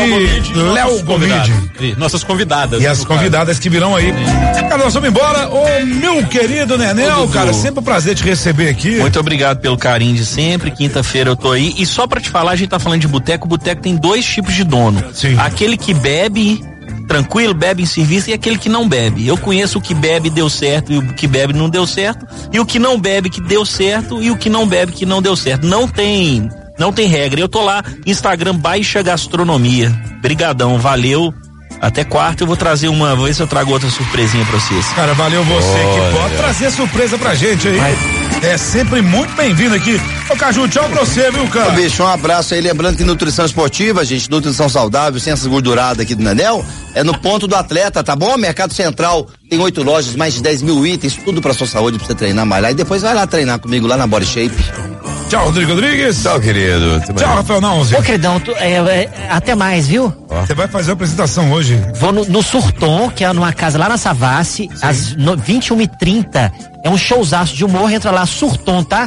e Léo Gomide. Nossas convidadas. E as convidadas que virão aí. Cara, nós vamos embora. Ô, meu querido Nenel, cara, sempre um prazer te receber aqui. Muito obrigado pelo carinho de sempre. Quinta-feira eu tô aí. E só pra te falar, a gente tá falando de boteco. O boteco tem dois tipos de dono. Sim. Aquele que bebe tranquilo, bebe em serviço, e aquele que não bebe. Eu conheço o que bebe deu certo e o que bebe não deu certo, e o que não bebe que deu certo e o que não bebe que não deu certo. Não tem, não tem regra. Eu tô lá, Instagram Baixa Gastronomia. Brigadão, valeu. Até quarta eu vou trazer uma, vou ver se eu trago outra surpresinha pra vocês. Cara, valeu você Olha. que pode trazer surpresa pra gente aí. Vai. É sempre muito bem-vindo aqui. Ô Caju, tchau pra você, viu, cara? Ô, bicho, um abraço aí, lembrando que nutrição esportiva, gente, nutrição saudável, sem essas gorduradas aqui do Nenel, é no ponto do atleta, tá bom? Mercado Central tem oito lojas, mais de dez mil itens, tudo pra sua saúde, pra você treinar mais lá. E depois vai lá treinar comigo lá na Body Shape. Tchau, Rodrigo Rodrigues. Tchau, querido. Tchau, Rafael Naunzi. Ô, queridão, tu, é, é, até mais, viu? Você vai fazer a apresentação hoje? Vou no, no Surtom, que é numa casa lá na Savassi, Sim. às no, vinte e uma e trinta. É um showzaço de humor, entra lá, Surtom, tá?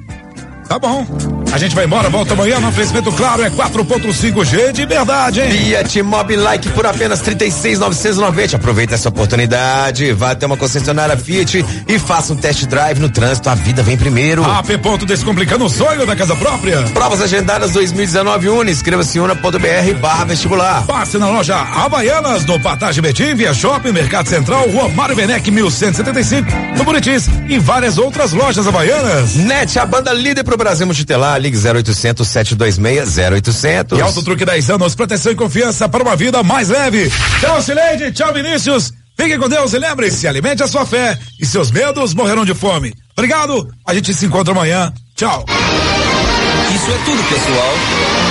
Tá bom. A gente vai embora, volta amanhã no oferecimento, claro, é quatro ponto cinco G de verdade, hein? Fiat Mobi Like por apenas trinta e seis mil novecentos e noventa. Aproveita essa oportunidade, vá até uma concessionária Fiat e faça um test drive no trânsito, a vida vem primeiro. A P Ponto Descomplicando o sonho da casa própria. Provas agendadas dois mil e dezenove Uni, inscreva-se em una.br barra vestibular. Passe na loja Havaianas, no Patage Betim, Via Shopping, Mercado Central, Rua Mário Benec, mil cento e setenta e cinco, no Buritis e várias outras lojas Havaianas. Net, a banda líder pro Brasil Multitelar, ligue zero oitocentos, sete dois seis, zero oitocentos. E Auto Truque dez anos, proteção e confiança para uma vida mais leve. Tchau, Cileide, tchau, Vinícius. Fiquem com Deus e lembre-se, alimente a sua fé e seus medos morrerão de fome. Obrigado, a gente se encontra amanhã. Tchau. Isso é tudo, pessoal.